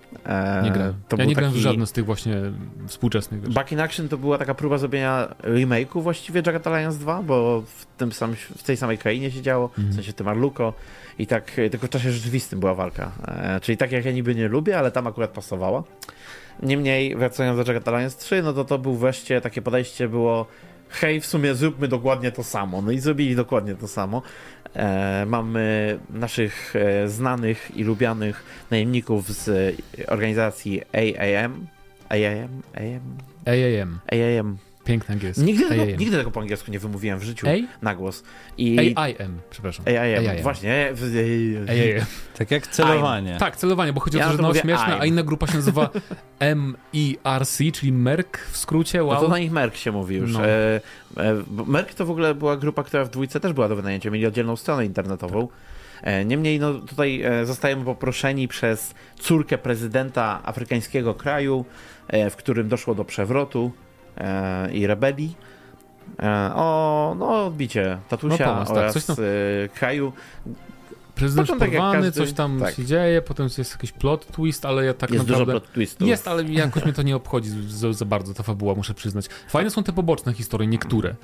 Speaker 3: E, nie grałem.
Speaker 2: To
Speaker 3: ja nie grałem
Speaker 2: taki...
Speaker 3: w żadnym z tych właśnie współczesnych. Wiesz.
Speaker 2: Back in Action to była taka próba zrobienia remake'u właściwie Jagged Alliance dwa, bo w, tym sam, w tej samej krainie się działo, mm. w sensie tym Arluko i tak tylko w czasie rzeczywistym była walka. E, czyli tak jak ja niby nie lubię, ale tam akurat pasowała. Niemniej wracając do Jagged Alliance trzy, no to to był wreszcie takie podejście było hej, w sumie zróbmy dokładnie to samo. No i zrobili dokładnie to samo. E, mamy naszych e, znanych i lubianych najemników z e, organizacji A A M. A A M? A A M?
Speaker 3: A A M.
Speaker 2: A A M.
Speaker 3: Piękny angielski.
Speaker 2: Nigdy tego, nigdy tego po angielsku nie wymówiłem w życiu
Speaker 3: A?
Speaker 2: na głos. I...
Speaker 3: A I M, przepraszam.
Speaker 2: A I M, właśnie.
Speaker 3: A I M.
Speaker 1: Tak jak celowanie.
Speaker 3: Tak, celowanie, bo chodzi o
Speaker 2: ja
Speaker 3: to, że no śmieszne,
Speaker 2: I'm.
Speaker 3: a inna grupa się nazywa M I R C, czyli Merck w skrócie. Wow.
Speaker 2: No to na nich Merck się mówi już. No. E, e, Merck to w ogóle była grupa, która w dwójce też była do wynajęcia. Mieli oddzielną stronę internetową. E, niemniej no, tutaj e, zostajemy poproszeni przez córkę prezydenta afrykańskiego kraju, e, w którym doszło do przewrotu e, i rebelii. E, o no, odbicie tatusia no pomoc, oraz tak, tam... e, kraju.
Speaker 3: Prezydent porwany, każdy... coś tam tak. się dzieje, potem jest jakiś plot twist, ale ja tak
Speaker 2: jest
Speaker 3: naprawdę...
Speaker 2: Jest dużo plot twistów.
Speaker 3: Jest, ale jakoś mnie to nie obchodzi za, za bardzo, ta fabuła, muszę przyznać. Fajne są te poboczne historie, niektóre.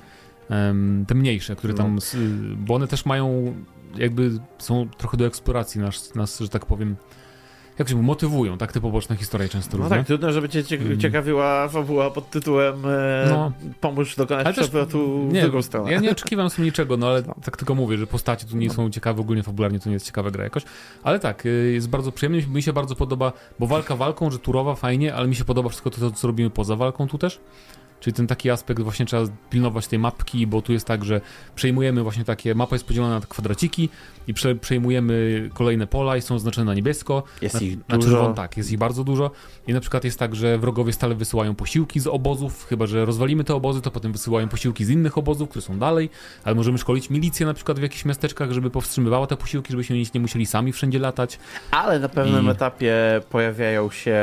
Speaker 3: Um, te mniejsze, które tam... No. Bo one też mają, jakby są trochę do eksploracji nas, nas że tak powiem, jak się motywują, tak, te poboczne historie często
Speaker 2: no
Speaker 3: różne.
Speaker 2: tak, trudno, żeby cię ciekawiła fabuła pod tytułem e, no. pomóż dokonać przewrotu w drugą stronę.
Speaker 3: Ja nie oczekiwałem sobie niczego, no ale no. tak tylko mówię, że postacie tu nie są ciekawe, ogólnie fabularnie to nie jest ciekawa gra jakoś, ale tak, jest bardzo przyjemnie, mi się bardzo podoba, bo walka walką, że turowa, fajnie, ale mi się podoba wszystko to, co robimy poza walką tu też. Czyli ten taki aspekt, właśnie trzeba pilnować tej mapki, bo tu jest tak, że przejmujemy właśnie takie, mapa jest podzielona na te kwadraciki i prze, przejmujemy kolejne pola i są oznaczone na niebiesko.
Speaker 2: Jest
Speaker 3: na,
Speaker 2: ich
Speaker 3: na
Speaker 2: dużo.
Speaker 3: Czerwono, tak, jest ich bardzo dużo. I na przykład jest tak, że wrogowie stale wysyłają posiłki z obozów, chyba że rozwalimy te obozy, to potem wysyłają posiłki z innych obozów, które są dalej, ale możemy szkolić milicję na przykład w jakichś miasteczkach, żeby powstrzymywała te posiłki, żebyśmy nie musieli sami wszędzie latać.
Speaker 2: Ale na pewnym
Speaker 3: I...
Speaker 2: etapie pojawiają się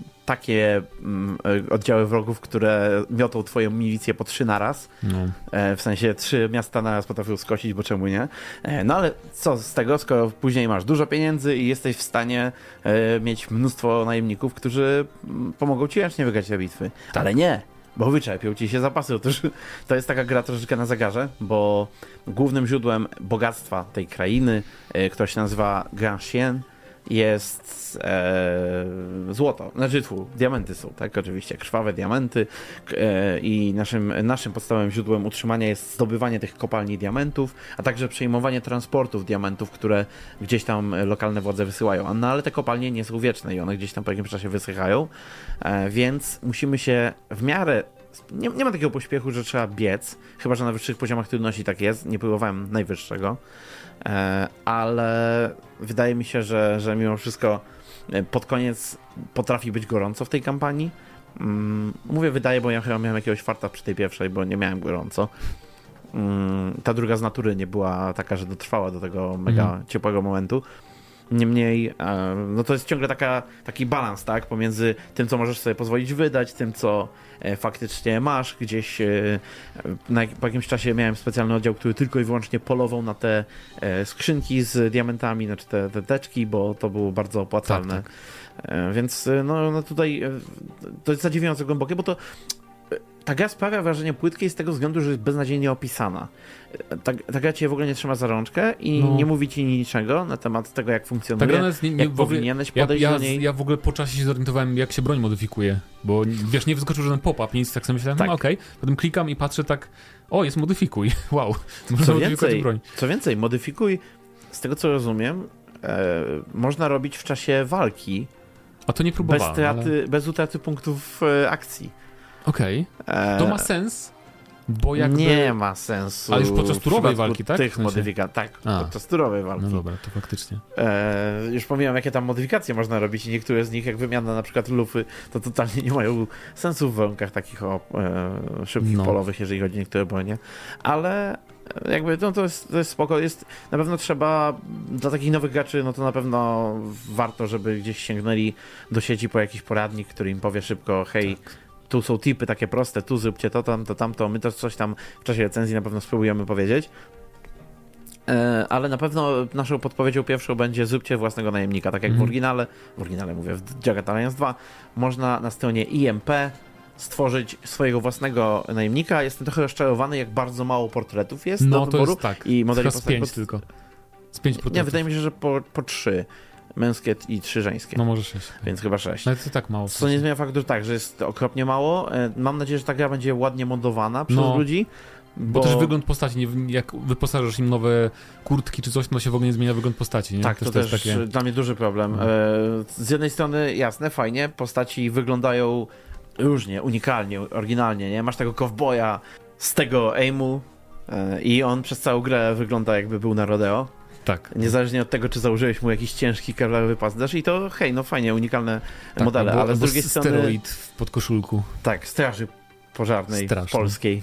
Speaker 2: takie mm, oddziały wrogów, które miotą twoją milicję po trzy naraz. No. E, w sensie trzy miasta naraz potrafią skosić, bo czemu nie? E, no ale co z tego, skoro później masz dużo pieniędzy i jesteś w stanie e, mieć mnóstwo najemników, którzy m, pomogą ci ręcznie wygrać te bitwy. Tak. Ale nie, bo wyczerpią ci się zapasy. Otóż to jest taka gra troszeczkę na zegarze, bo głównym źródłem bogactwa tej krainy, e, która się nazywa Grand Chien, jest e, złoto, znaczy tfu, diamenty są, tak, oczywiście, krwawe diamenty e, i naszym, naszym podstawowym źródłem utrzymania jest zdobywanie tych kopalni diamentów, a także przejmowanie transportów diamentów, które gdzieś tam lokalne władze wysyłają, no ale te kopalnie nie są wieczne i one gdzieś tam po jakimś czasie wysychają, e, więc musimy się w miarę Nie, nie ma takiego pośpiechu, że trzeba biec, chyba że na wyższych poziomach trudności tak jest, nie próbowałem najwyższego, e, ale wydaje mi się, że, że mimo wszystko pod koniec potrafi być gorąco w tej kampanii. Mm, mówię wydaje, bo ja chyba miałem jakiegoś farta przy tej pierwszej, bo nie miałem gorąco. Mm, ta druga z natury nie była taka, że dotrwała do tego mega mm. ciepłego momentu. Niemniej, no to jest ciągle taka, taki balans, tak, pomiędzy tym, co możesz sobie pozwolić wydać, tym, co faktycznie masz. Gdzieś na, po jakimś czasie miałem specjalny oddział, który tylko i wyłącznie polował na te skrzynki z diamentami, znaczy te, te teczki, bo to było bardzo opłacalne. Tak, Więc no, no tutaj to jest zadziwiająco głębokie, bo to ta gra sprawia wrażenie płytkiej z tego względu, że jest beznadziejnie opisana. Ta, ta gra cię w ogóle nie trzyma za rączkę i no. nie mówi ci niczego na temat tego, jak funkcjonuje, ta gra jest nie, nie, jak w ogóle, powinieneś podejść
Speaker 3: ja, ja,
Speaker 2: do niej.
Speaker 3: Ja w ogóle po czasie się zorientowałem, jak się broń modyfikuje, bo wiesz, nie wyskoczył żaden pop-up, nic, tak sobie myślałem, tak. no okej, okay. Potem klikam i patrzę tak, o, jest modyfikuj, wow, można
Speaker 2: co
Speaker 3: modyfikować
Speaker 2: więcej,
Speaker 3: broń.
Speaker 2: Co więcej, modyfikuj, z tego co rozumiem, e, można robić w czasie walki,
Speaker 3: a to nie próbowałem,
Speaker 2: bez, straty,
Speaker 3: ale...
Speaker 2: bez utraty punktów e, akcji.
Speaker 3: Okej, okay. To ma sens, bo jakby...
Speaker 2: Nie ma sensu.
Speaker 3: Ale już podczas turowej walki, tak?
Speaker 2: Tych
Speaker 3: w sensie?
Speaker 2: modyfikacji, tak,
Speaker 3: A.
Speaker 2: podczas turowej walki.
Speaker 3: No dobra, to faktycznie.
Speaker 2: E, już pomijam, jakie tam modyfikacje można robić i niektóre z nich, jak wymiana na przykład lufy, to totalnie nie mają sensu w warunkach takich o, e, szybkich no. polowych, jeżeli chodzi o niektóre bronie. Ale jakby no, to, jest, to jest spoko. Jest, na pewno trzeba, dla takich nowych graczy, no to na pewno warto, żeby gdzieś sięgnęli do sieci po jakiś poradnik, który im powie szybko, hej, tak. tu są tipy takie proste, tu zróbcie to, tam, to, tamto, my to coś tam w czasie recenzji na pewno spróbujemy powiedzieć. Ale na pewno naszą podpowiedzią pierwszą będzie zróbcie własnego najemnika, tak jak mm. w oryginale, w oryginale mówię, w Jagged Alliance dwa, można na stronie I M P stworzyć swojego własnego najemnika. Jestem trochę rozczarowany, jak bardzo mało portretów jest
Speaker 3: no,
Speaker 2: do wyboru.
Speaker 3: To jest tak,
Speaker 2: i modeli
Speaker 3: z pięć pod... tylko. Z pięć portretów.
Speaker 2: Nie, wydaje mi się, że po, po trzy męskie i trzy żeńskie.
Speaker 3: No może sześć.
Speaker 2: Więc chyba sześć.
Speaker 3: No to tak mało.
Speaker 2: Co nie zmienia faktu, że tak, że jest okropnie mało. Mam nadzieję, że ta gra będzie ładnie modowana przez
Speaker 3: no. ludzi.
Speaker 2: Bo...
Speaker 3: bo też wygląd postaci, nie, jak wyposażysz im nowe kurtki czy coś, no się w ogóle nie zmienia wygląd postaci, nie?
Speaker 2: Tak, też to, to też jest takie... dla mnie duży problem. No. Z jednej strony, jasne, fajnie, postaci wyglądają różnie, unikalnie, oryginalnie, nie? Masz tego kowboja z tego aimu i on przez całą grę wygląda, jakby był na rodeo.
Speaker 3: Tak.
Speaker 2: Niezależnie od tego, czy założyłeś mu jakiś ciężki kewlarowy pas i to hej, no fajnie, unikalne
Speaker 3: tak,
Speaker 2: modele,
Speaker 3: albo,
Speaker 2: ale z drugiej
Speaker 3: steroid
Speaker 2: strony...
Speaker 3: steroid w podkoszulku.
Speaker 2: Tak, straży pożarnej
Speaker 3: Straszne.
Speaker 2: polskiej.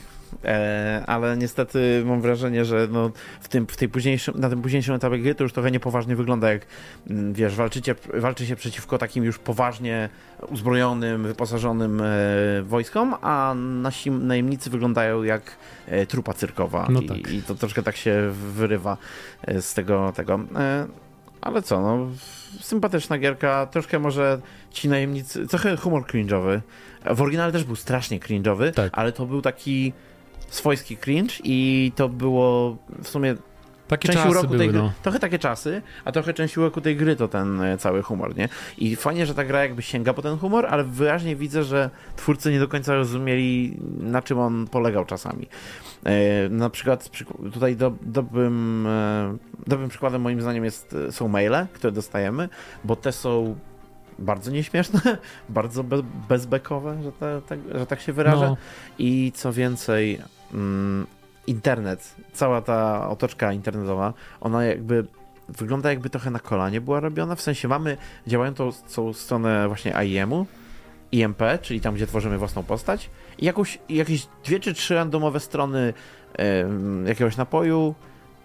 Speaker 2: E, ale niestety mam wrażenie, że no w tym, w tej późniejszym, na tym późniejszym etapie gry to już trochę niepoważnie wygląda, jak wiesz, walczycie, walczy się przeciwko takim już poważnie uzbrojonym, wyposażonym e, wojskom, a nasi najemnicy wyglądają jak e, trupa cyrkowa
Speaker 3: no
Speaker 2: I,
Speaker 3: tak.
Speaker 2: i to troszkę tak się wyrywa e, z tego, tego. E, ale co, no sympatyczna gierka, troszkę może ci najemnicy, trochę humor cringe'owy. W oryginale też był strasznie cringe'owy, tak. ale to był taki swojski cringe i to było w sumie
Speaker 3: takie
Speaker 2: część
Speaker 3: czasy
Speaker 2: uroku
Speaker 3: były,
Speaker 2: tej gry,
Speaker 3: no.
Speaker 2: trochę takie czasy, a trochę część uroku tej gry to ten cały humor, nie? I fajnie, że ta gra jakby sięga po ten humor, ale wyraźnie widzę, że twórcy nie do końca rozumieli, na czym on polegał czasami. E, na przykład tutaj do, dobrym, e, dobrym przykładem moim zdaniem jest, są maile, które dostajemy, bo te są bardzo nieśmieszne, bardzo be bezbekowe, że, te, te, że tak się wyrażę. No. I co więcej, mm, internet, cała ta otoczka internetowa, ona jakby wygląda jakby trochę na kolanie była robiona, w sensie mamy działającą tą stronę właśnie I M-u, I M P, czyli tam, gdzie tworzymy własną postać i jakąś, jakieś dwie czy trzy randomowe strony e, jakiegoś napoju,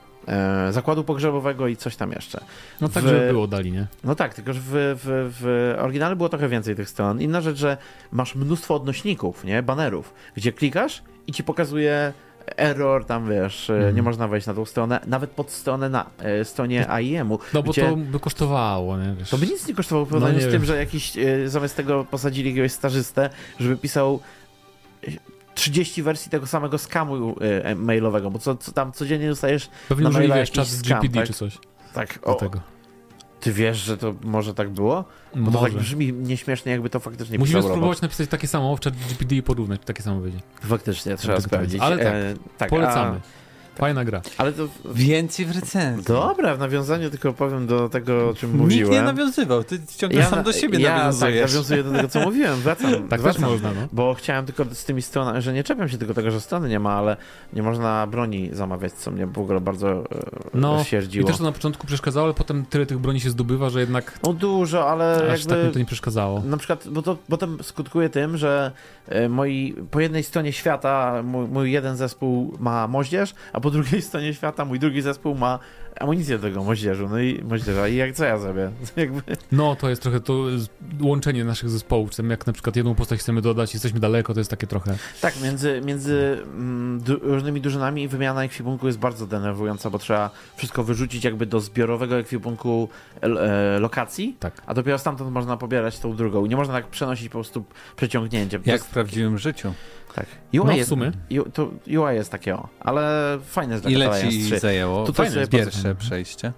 Speaker 2: E, zakładu pogrzebowego i coś tam jeszcze.
Speaker 3: No tak,
Speaker 2: w...
Speaker 3: żeby było dali, nie?
Speaker 2: No tak, tylko że w, w, w oryginale było trochę więcej tych stron. Inna rzecz, że masz mnóstwo odnośników, nie? Banerów, gdzie klikasz i ci pokazuje error, tam wiesz, mm. nie można wejść na tą stronę, nawet pod stronę na e, stronie I M-u.
Speaker 3: No bo
Speaker 2: gdzie...
Speaker 3: to by kosztowało, nie? Wiesz.
Speaker 2: To by nic nie kosztowało w porównaniu no z tym, wiem. że jakiś e, zamiast tego posadzili jakiegoś stażystę, żeby pisał trzydzieści wersji tego samego skamu e, mailowego, bo co, co tam codziennie dostajesz
Speaker 3: pewnie
Speaker 2: na maila
Speaker 3: wiesz, czat z G P D
Speaker 2: tak?
Speaker 3: czy coś.
Speaker 2: Tak,
Speaker 3: do
Speaker 2: o,
Speaker 3: tego.
Speaker 2: Ty wiesz, że to może tak było? Bo
Speaker 3: może.
Speaker 2: to tak brzmi nieśmiesznie, jakby to faktycznie
Speaker 3: Musimy
Speaker 2: pisał
Speaker 3: spróbować
Speaker 2: robot.
Speaker 3: napisać takie samo w czat G P D i porównać, takie samo wyjdzie.
Speaker 2: Faktycznie, trzeba
Speaker 3: tak
Speaker 2: sprawdzić.
Speaker 3: Ale tak,
Speaker 2: e, tak
Speaker 3: polecamy.
Speaker 2: A...
Speaker 3: Fajna gra.
Speaker 2: Ale to...
Speaker 1: Więcej w recenzji.
Speaker 2: Dobra, w nawiązaniu tylko powiem do tego, o czym
Speaker 1: Nikt
Speaker 2: mówiłem.
Speaker 1: Nikt nie nawiązywał, ty ciągle
Speaker 2: ja,
Speaker 1: sam do siebie
Speaker 2: ja,
Speaker 1: nawiązujesz.
Speaker 2: Tak, nawiązuję do tego, co mówiłem, wracam.
Speaker 3: Tak
Speaker 2: wracam,
Speaker 3: też można, no.
Speaker 2: Bo chciałem tylko z tymi stronami, że nie czepiam się tylko tego, że strony nie ma, ale nie można broni zamawiać, co mnie w ogóle bardzo e,
Speaker 3: no,
Speaker 2: sierdziło.
Speaker 3: I też to na początku przeszkadzało, ale potem tyle tych broni się zdobywa, że jednak...
Speaker 2: No dużo, ale
Speaker 3: aż
Speaker 2: jakby...
Speaker 3: tak mi to nie przeszkadzało.
Speaker 2: Na przykład, bo to potem skutkuje tym, że moi, po jednej stronie świata mój, mój jeden zespół ma moździerz, a po drugiej stronie świata mój drugi zespół ma amunicję do tego moździerzu, no i moździerza i jak co ja zrobię? Jakby...
Speaker 3: No, to jest trochę to łączenie naszych zespołów, jak na przykład jedną postać chcemy dodać, jesteśmy daleko, to jest takie trochę...
Speaker 2: Tak, między, między mm, du różnymi drużynami wymiana ekwipunku jest bardzo denerwująca, bo trzeba wszystko wyrzucić jakby do zbiorowego ekwipunku e, lokacji, tak. A dopiero stamtąd można pobierać tą drugą. Nie można tak przenosić po prostu przeciągnięciem.
Speaker 1: Jak w prawdziwym życiu.
Speaker 2: Tak. U I
Speaker 3: no,
Speaker 2: jest,
Speaker 3: w sumie.
Speaker 2: U, to U I jest takie o, ale fajne jest.
Speaker 1: Ile ci zajęło
Speaker 2: to
Speaker 1: fajne jest pierwsze bardzo... przejście?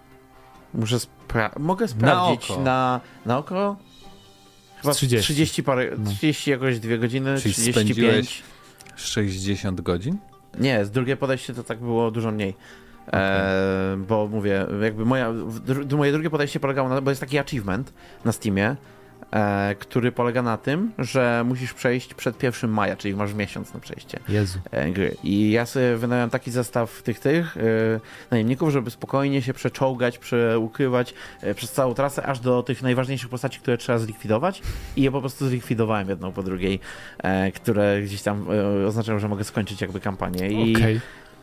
Speaker 2: Muszę spra mogę sprawdzić
Speaker 1: na oko.
Speaker 2: Na, na oko? Chyba trzydzieści, trzydzieści parę, no. trzydzieści jakoś dwie godziny,
Speaker 1: czyli
Speaker 2: trzydzieści pięć.
Speaker 1: sześćdziesiąt godzin?
Speaker 2: Nie, z drugie podejście to tak było dużo mniej. Okay. E, bo mówię, jakby moja, dru, moje drugie podejście polegało na, bo jest taki achievement na Steamie, e, który polega na tym, że musisz przejść przed pierwszym maja, czyli masz miesiąc na przejście
Speaker 3: Jezu.
Speaker 2: E, gry. I ja sobie wynająłem taki zestaw tych tych e, najemników, żeby spokojnie się przeczołgać, przeukrywać e, przez całą trasę, aż do tych najważniejszych postaci, które trzeba zlikwidować, i je po prostu zlikwidowałem jedną po drugiej, e, które gdzieś tam e, oznaczają, że mogę skończyć jakby kampanię. I
Speaker 3: okay.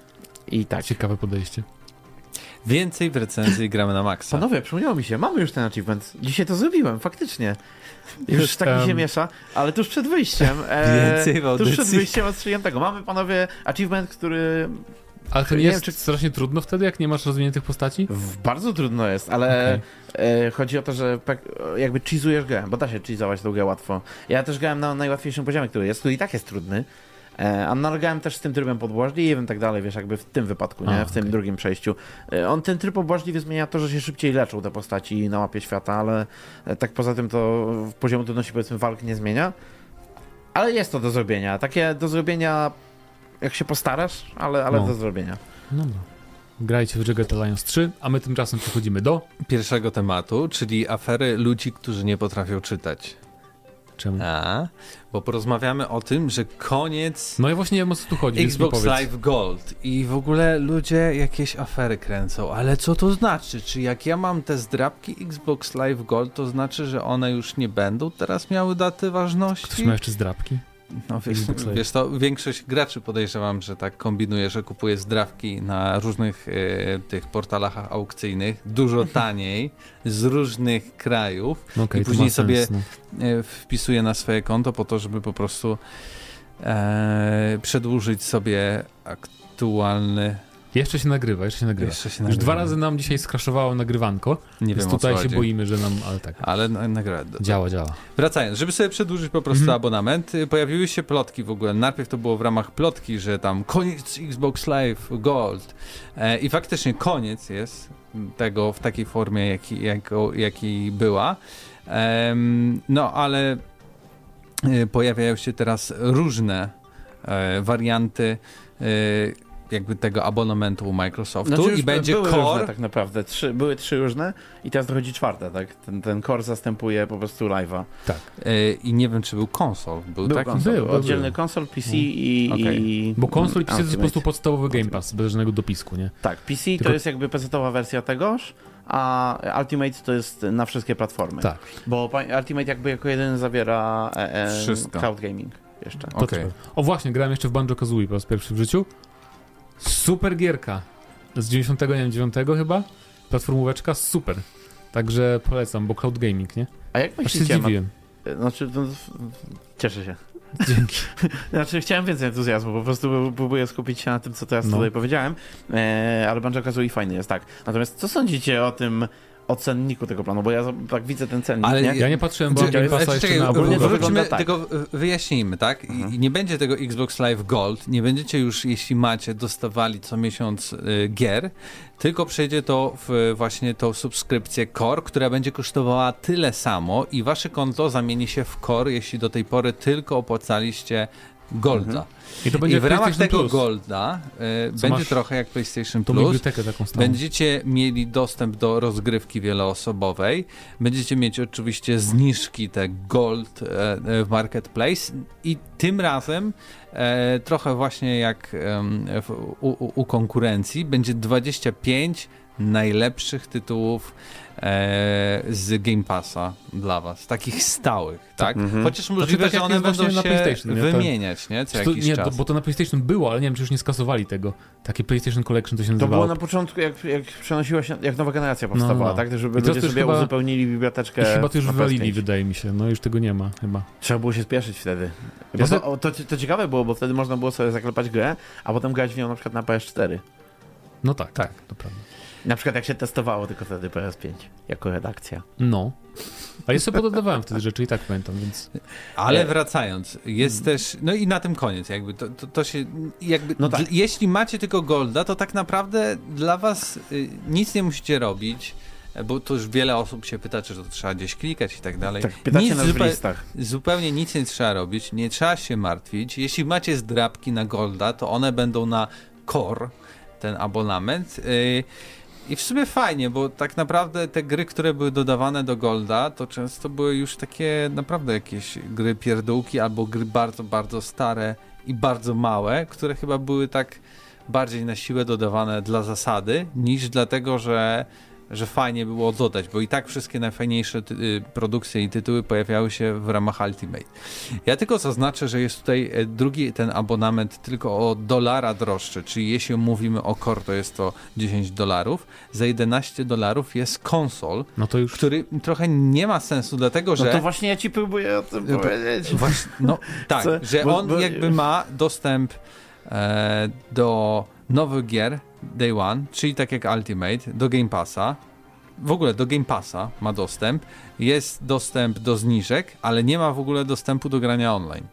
Speaker 2: I tak.
Speaker 3: Ciekawe podejście.
Speaker 1: Więcej w recenzji Gramy na Maxa.
Speaker 2: Panowie, przypomniało mi się, mamy już ten achievement. Dzisiaj to zrobiłem, faktycznie. Już tak mi się miesza, ale tuż przed wyjściem. E,
Speaker 1: Więcej w audycji.
Speaker 2: Tuż przed wyjściem odstrzeliłem tego. Mamy, panowie, achievement, który...
Speaker 3: Ale to nie jest wiem, czy... strasznie trudno wtedy, jak nie masz rozwiniętych postaci?
Speaker 2: Bardzo trudno jest, ale okay. e, chodzi o to, że jakby cheese'ujesz grę, bo da się cheese'ować tą grę łatwo. Ja też grałem na najłatwiejszym poziomie, który jest, który i tak jest trudny. A nalegałem też z tym trybem podbłażliwym i tak dalej, wiesz, jakby w tym wypadku, nie? A, w tym okay. drugim przejściu. On, ten tryb pobłażliwy zmienia to, że się szybciej leczą te postaci na mapie świata, ale tak poza tym to w poziomu trudności, powiedzmy, walk nie zmienia. Ale jest to do zrobienia. Takie do zrobienia, jak się postarasz, ale, ale no. do zrobienia.
Speaker 3: No, no. Grajcie w Jagged Alliance trzy, a my tymczasem przechodzimy do
Speaker 1: pierwszego tematu, czyli afery ludzi, którzy nie potrafią czytać.
Speaker 3: Czemu?
Speaker 1: A, bo porozmawiamy o tym, że koniec.
Speaker 3: No i właśnie nie wiem, o co tu chodzi.
Speaker 1: Xbox Live Gold i w ogóle ludzie jakieś afery kręcą, ale co to znaczy? Czy jak ja mam te zdrabki Xbox Live Gold, to znaczy, że one już nie będą teraz miały daty ważności?
Speaker 3: Ktoś ma jeszcze zdrabki?
Speaker 1: No wiesz, wiesz to, większość graczy podejrzewam, że tak kombinuje, że kupuje zdrawki na różnych e, tych portalach aukcyjnych, dużo taniej, z różnych krajów okay, i później sobie sens, no. e, wpisuje na swoje konto po to, żeby po prostu e, przedłużyć sobie aktualny...
Speaker 3: Jeszcze się nagrywa, jeszcze się nagrywa.
Speaker 1: Jeszcze się
Speaker 3: Już
Speaker 1: nagrywa.
Speaker 3: dwa razy nam dzisiaj skraszowało nagrywanko,
Speaker 1: nie
Speaker 3: więc
Speaker 1: wiem,
Speaker 3: tutaj się
Speaker 1: chodzi.
Speaker 3: boimy, że nam, ale tak.
Speaker 1: Ale nagra...
Speaker 3: Działa, działa.
Speaker 1: Wracając, żeby sobie przedłużyć po prostu
Speaker 3: mm-hmm.
Speaker 1: abonament, pojawiły się plotki w ogóle. Najpierw to było w ramach plotki, że tam koniec Xbox Live Gold e, i faktycznie koniec jest tego w takiej formie, jaki, jako, jaki była. E, no, ale e, pojawiają się teraz różne e, warianty e, jakby tego abonamentu u Microsoftu znaczy i będzie
Speaker 2: były
Speaker 1: Core.
Speaker 2: Różne, tak naprawdę. Trzy, były trzy różne i teraz dochodzi czwarte, tak? Ten, ten Core zastępuje po prostu Live'a.
Speaker 3: Tak.
Speaker 1: Yy, I nie wiem, czy był konsol. Był,
Speaker 2: był
Speaker 1: taki?
Speaker 2: konsol.
Speaker 3: Był,
Speaker 2: Oddzielny
Speaker 3: był.
Speaker 2: konsol, P C hmm. i,
Speaker 3: okay.
Speaker 2: i...
Speaker 3: Bo konsol i P C to jest po prostu podstawowy Game Pass, bez żadnego dopisku, nie?
Speaker 2: Tak, P C
Speaker 3: Tylko...
Speaker 2: to jest jakby pecetowa wersja tegoż, a Ultimate to jest na wszystkie platformy.
Speaker 3: Tak.
Speaker 2: Bo Ultimate jakby jako jedyny zawiera e, e,
Speaker 1: Wszystko.
Speaker 2: cloud gaming jeszcze.
Speaker 3: Okay. O właśnie, grałem jeszcze w Banjo-Kazooie po raz pierwszy w życiu. Super gierka. Z dziewięćdziesiątego dziewiątego chyba. Platformóweczka, super. Także polecam, bo cloud gaming, nie?
Speaker 2: A jak
Speaker 3: myślicie? Aż się zdziwiłem.
Speaker 2: Ma... Znaczy, no, cieszę się.
Speaker 3: Dzięki.
Speaker 2: Znaczy, chciałem więcej entuzjazmu, po prostu próbuję skupić się na tym, co teraz no. tutaj powiedziałem, e, ale Banjo-Kazooie fajny jest, tak. Natomiast co sądzicie o tym o cenniku tego planu, bo ja tak widzę ten cennik,
Speaker 1: ale
Speaker 2: nie?
Speaker 3: Ja nie patrzyłem, bo Game Passa jeszcze na
Speaker 1: ogólnie
Speaker 3: to
Speaker 1: wróćmy, tak. Tylko wyjaśnijmy, tak? Mhm. I nie będzie tego Xbox Live Gold, nie będziecie już, jeśli macie, dostawali co miesiąc y, gier, tylko przejdzie to w właśnie tą subskrypcję Core, która będzie kosztowała tyle samo i wasze konto zamieni się w Core, jeśli do tej pory tylko opłacaliście Golda. Mhm.
Speaker 3: I, to będzie
Speaker 1: I w ramach tego
Speaker 3: Plus.
Speaker 1: Golda y, będzie masz, taką jak PlayStation Plus.
Speaker 3: Taką
Speaker 1: będziecie mieli dostęp do rozgrywki wieloosobowej. Będziecie mieć oczywiście zniżki te Gold e, w Marketplace i tym razem e, trochę właśnie jak e, w, u, u konkurencji będzie dwadzieścia pięć najlepszych tytułów e, z Game Passa dla was, takich stałych, tak?
Speaker 2: Mhm.
Speaker 1: Chociaż możliwe,
Speaker 3: Znaczy, tak
Speaker 1: że
Speaker 3: jak
Speaker 1: one
Speaker 3: jest
Speaker 1: będą
Speaker 3: właśnie na
Speaker 1: się
Speaker 3: PlayStation, nie? To-
Speaker 1: wymieniać, nie? Co
Speaker 3: To,
Speaker 1: jakiś
Speaker 3: nie,
Speaker 1: czas.
Speaker 3: to, bo to na PlayStation było, ale nie wiem, czy już nie skasowali tego. Takie PlayStation Collection to się
Speaker 2: To
Speaker 3: nazywało.
Speaker 2: było na początku, jak, jak przenosiła się, jak nowa generacja powstawała,
Speaker 3: No, no.
Speaker 2: tak? Żeby
Speaker 3: I to
Speaker 2: ludzie
Speaker 3: też
Speaker 2: sobie
Speaker 3: chyba-
Speaker 2: uzupełnili biblioteczkę.
Speaker 3: I chyba to już
Speaker 2: na
Speaker 3: wywalili,
Speaker 2: P S pięć.
Speaker 3: wydaje mi się. No już tego nie ma chyba.
Speaker 2: Trzeba było się spieszyć wtedy. Bo
Speaker 3: Ja
Speaker 2: to, o, to, to ciekawe było, bo wtedy można było sobie zaklepać grę, a potem grać w nią na przykład na P S cztery.
Speaker 3: No tak, tak, to prawda.
Speaker 2: Na przykład jak się testowało tylko wtedy P S pięć, jako redakcja.
Speaker 3: No. A ja sobie pododawałem wtedy rzeczy i tak pamiętam, więc...
Speaker 1: Ale
Speaker 2: E-
Speaker 1: wracając, jest też, no i na tym koniec, jakby to, to, to się, jakby,
Speaker 2: No tak.
Speaker 1: d- jeśli macie tylko Golda, to tak naprawdę dla was y, nic nie musicie robić, bo to już wiele osób się pyta, czy to trzeba gdzieś klikać i tak dalej.
Speaker 2: Tak, pytacie
Speaker 1: Nic
Speaker 2: nas w
Speaker 1: zupe-
Speaker 2: listach.
Speaker 1: Zupełnie nic nie trzeba robić, nie trzeba się martwić. Jeśli macie zdrabki na Golda, to one będą na Core, ten abonament. Yy, I w sumie fajnie, bo tak naprawdę te gry, które były dodawane do Golda, to często były już takie naprawdę jakieś gry pierdółki albo gry bardzo, bardzo stare i bardzo małe, które chyba były tak bardziej na siłę dodawane dla zasady, niż dlatego, że że fajnie było dodać, bo i tak wszystkie najfajniejsze ty- y, produkcje i tytuły pojawiały się w ramach Ultimate. Ja tylko zaznaczę, że jest tutaj e, drugi ten abonament tylko o dolara droższy, czyli jeśli mówimy o Core, to jest to dziesięć dolarów. Za jedenaście dolarów jest konsol,
Speaker 3: No to już...
Speaker 1: który trochę nie ma sensu, dlatego że...
Speaker 2: No to właśnie ja ci próbuję o tym
Speaker 1: No to-
Speaker 2: powiedzieć.
Speaker 1: Właśnie, no tak,
Speaker 2: Co?
Speaker 1: że
Speaker 2: Bo-
Speaker 1: on
Speaker 2: bo-
Speaker 1: jakby ma dostęp e, do nowych gier Day One, czyli tak jak Ultimate, do Game Passa. W ogóle do Game Passa ma dostęp. Jest dostęp do zniżek, ale nie ma w ogóle dostępu do grania online.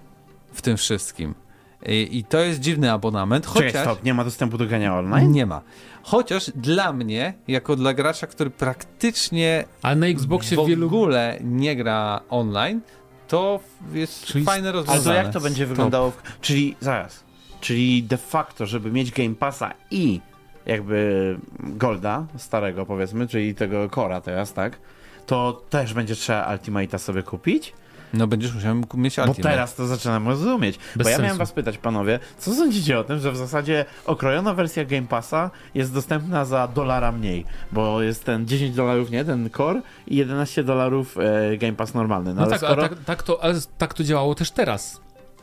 Speaker 1: W tym wszystkim. I, i to jest dziwny abonament,
Speaker 2: Czekaj,
Speaker 1: chociaż...
Speaker 2: stop, nie ma dostępu do grania online?
Speaker 1: Nie ma. Chociaż dla mnie, jako dla gracza, który praktycznie
Speaker 3: Ale na Xboxie
Speaker 1: w
Speaker 3: wielu...
Speaker 1: ogóle nie gra online, to jest
Speaker 3: Czyli-
Speaker 1: fajne
Speaker 2: Ale
Speaker 1: rozwiązanie.
Speaker 2: to jak to będzie wyglądało? W... Czyli, zaraz, czyli de facto, żeby mieć Game Passa i jakby Golda starego powiedzmy, czyli tego Cora teraz, tak? To też będzie trzeba Ultimate'a sobie kupić?
Speaker 1: No będziesz musiał mieć
Speaker 2: Bo
Speaker 1: Ultimate.
Speaker 2: teraz to zaczynam rozumieć.
Speaker 3: Bez
Speaker 2: Bo ja
Speaker 3: sensu.
Speaker 2: miałem was pytać, panowie, co sądzicie o tym, że w zasadzie okrojona wersja Game Passa jest dostępna za dolara mniej? Bo jest ten dziesięć dolarów, nie? Ten Core i jedenaście dolarów e, Game Pass normalny.
Speaker 3: No
Speaker 2: ale
Speaker 3: tak,
Speaker 2: skoro...
Speaker 3: ale tak, tak, to, ale tak to działało też teraz.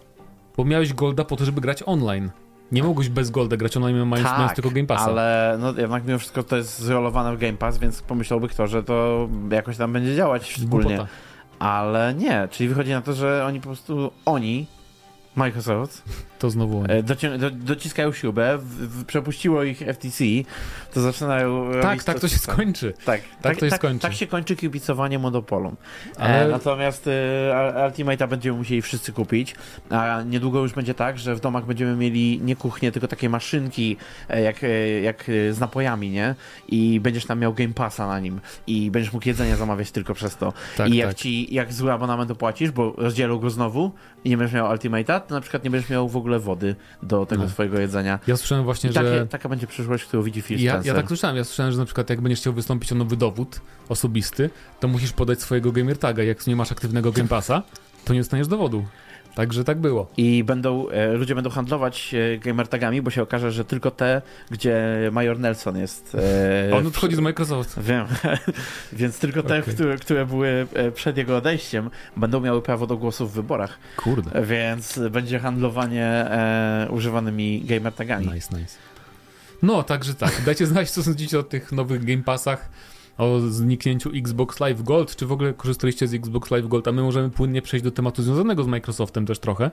Speaker 3: Bo miałeś Golda po to, żeby grać online. Nie mogłeś bez Golda grać online, mając,
Speaker 2: Tak,
Speaker 3: mając tylko Game Passa.
Speaker 2: ale no, jednak mimo wszystko to jest zrolowane w Game Pass, więc pomyślałby kto, że to jakoś tam będzie działać wspólnie.
Speaker 3: Głupota.
Speaker 2: Ale nie, czyli wychodzi na to, że oni po prostu, oni, Microsoft,
Speaker 3: To znowu oni.
Speaker 2: e, docią- do, dociskają śrubę, w, w, przepuściło ich F T C, to zaczynają
Speaker 3: Tak,
Speaker 2: robić
Speaker 3: tak to się
Speaker 2: co-
Speaker 3: skończy.
Speaker 2: Tak, tak,
Speaker 3: to się
Speaker 2: tak,
Speaker 3: skończy.
Speaker 2: tak się kończy kibicowanie monopolom.
Speaker 3: Ale-
Speaker 2: E, natomiast e, Ultimate'a będziemy musieli wszyscy kupić, a niedługo już będzie tak, że w domach będziemy mieli nie kuchnię, tylko takie maszynki e, jak, e, jak e, z napojami, nie? I będziesz tam miał Game Passa na nim i będziesz mógł jedzenie zamawiać tylko przez to.
Speaker 3: Tak,
Speaker 2: I jak
Speaker 3: tak.
Speaker 2: ci, jak zły abonament opłacisz, bo rozdzielą go znowu i nie będziesz miał Ultimate'a, to na przykład nie będziesz miał w ogóle wody do tego
Speaker 3: No.
Speaker 2: swojego jedzenia.
Speaker 3: Ja słyszałem właśnie,
Speaker 2: I takie,
Speaker 3: że...
Speaker 2: taka będzie przyszłość, którą widzi Phil
Speaker 3: Ja,
Speaker 2: Spencer.
Speaker 3: ja tak słyszałem, ja słyszałem, że na przykład jak będziesz chciał wystąpić o nowy dowód osobisty, to musisz podać swojego gamer taga. Jak nie masz aktywnego Game Passa, to nie dostaniesz dowodu. Także tak było.
Speaker 2: I będą, e, ludzie będą handlować e, gamertagami, bo się okaże, że tylko te, gdzie Major Nelson jest. E,
Speaker 3: On odchodzi z Microsoft.
Speaker 2: Wiem, więc tylko te,
Speaker 3: Okej.
Speaker 2: które, które były e, przed jego odejściem, będą miały prawo do głosu w wyborach.
Speaker 3: Kurde.
Speaker 2: Więc będzie handlowanie e, używanymi gamertagami.
Speaker 3: Nice, nice. No, także tak. Dajcie znać, co sądzicie o tych nowych Game Passach, o zniknięciu Xbox Live Gold, czy w ogóle korzystaliście z Xbox Live Gold, a my możemy płynnie przejść do tematu związanego z Microsoftem też trochę,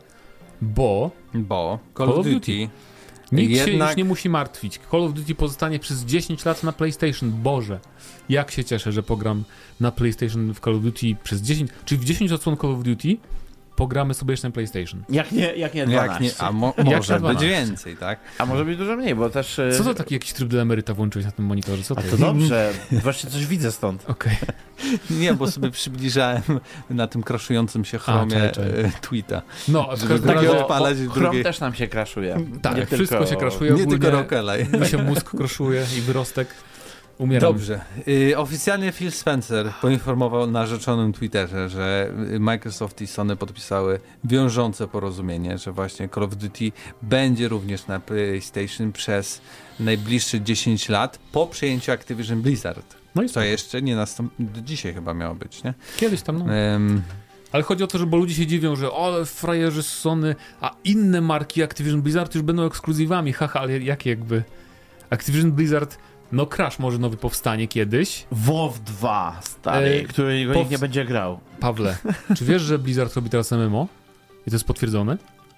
Speaker 3: bo
Speaker 1: Bo Call, of Duty,
Speaker 3: nikt się
Speaker 1: Jednak-
Speaker 3: już nie musi martwić. Call of Duty pozostanie przez dziesięć lat na PlayStation. Boże, jak się cieszę, że pogram na PlayStation w Call of Duty przez dziesięć, czyli w dziesięć odsłon Call of Duty pogramy sobie jeszcze na PlayStation.
Speaker 2: Jak nie, jak nie
Speaker 1: jak
Speaker 2: dwanaście.
Speaker 1: nie, a mo,
Speaker 3: Jak
Speaker 1: może
Speaker 3: na
Speaker 1: być
Speaker 3: dwanaście.
Speaker 1: więcej, tak?
Speaker 2: A może być dużo mniej, bo też... e,
Speaker 3: Co to taki jakiś tryb dla emeryta włączyłeś na tym monitorze? Co to
Speaker 2: A to
Speaker 3: jest?
Speaker 2: dobrze, właśnie coś widzę stąd.
Speaker 3: Okej.
Speaker 1: Nie, bo sobie przybliżałem na tym kraszującym się chromie
Speaker 3: czaj, czaj.
Speaker 1: e, tweeta.
Speaker 3: No, w
Speaker 1: Żeby
Speaker 3: każdym
Speaker 1: takie
Speaker 3: razie...
Speaker 1: od- odpalać w
Speaker 2: Chrome
Speaker 1: drugiej-
Speaker 2: też nam się kraszuje.
Speaker 3: Tak,
Speaker 2: Nie
Speaker 3: wszystko
Speaker 2: tylko-
Speaker 3: się kraszuje
Speaker 1: Nie
Speaker 3: ogólnie.
Speaker 1: tylko Rokelaj.
Speaker 3: Mi się mózg kroszuje i wyrostek. Umieram.
Speaker 1: Dobrze. Y, oficjalnie Phil Spencer poinformował na rzeczonym Twitterze, że Microsoft i Sony podpisały wiążące porozumienie, że właśnie Call of Duty będzie również na PlayStation przez najbliższe dziesięć lat po przejęciu Activision Blizzard.
Speaker 3: No i
Speaker 1: co jeszcze nie nastąpi, dzisiaj chyba miało być, nie?
Speaker 3: Kiedyś tam, no.
Speaker 1: Um,
Speaker 3: Ale chodzi o to, że bo ludzie się dziwią, że o, frajerzy z Sony, a inne marki Activision Blizzard już będą ekskluzywami, haha, ale jakie jakby... Activision Blizzard, no Crash może nowy powstanie kiedyś.
Speaker 2: WoW dwa, stary,
Speaker 3: E,
Speaker 2: którego
Speaker 3: powst-
Speaker 2: nikt nie będzie grał.
Speaker 3: Pawle, czy wiesz, że Blizzard robi teraz M M O? I to jest potwierdzone?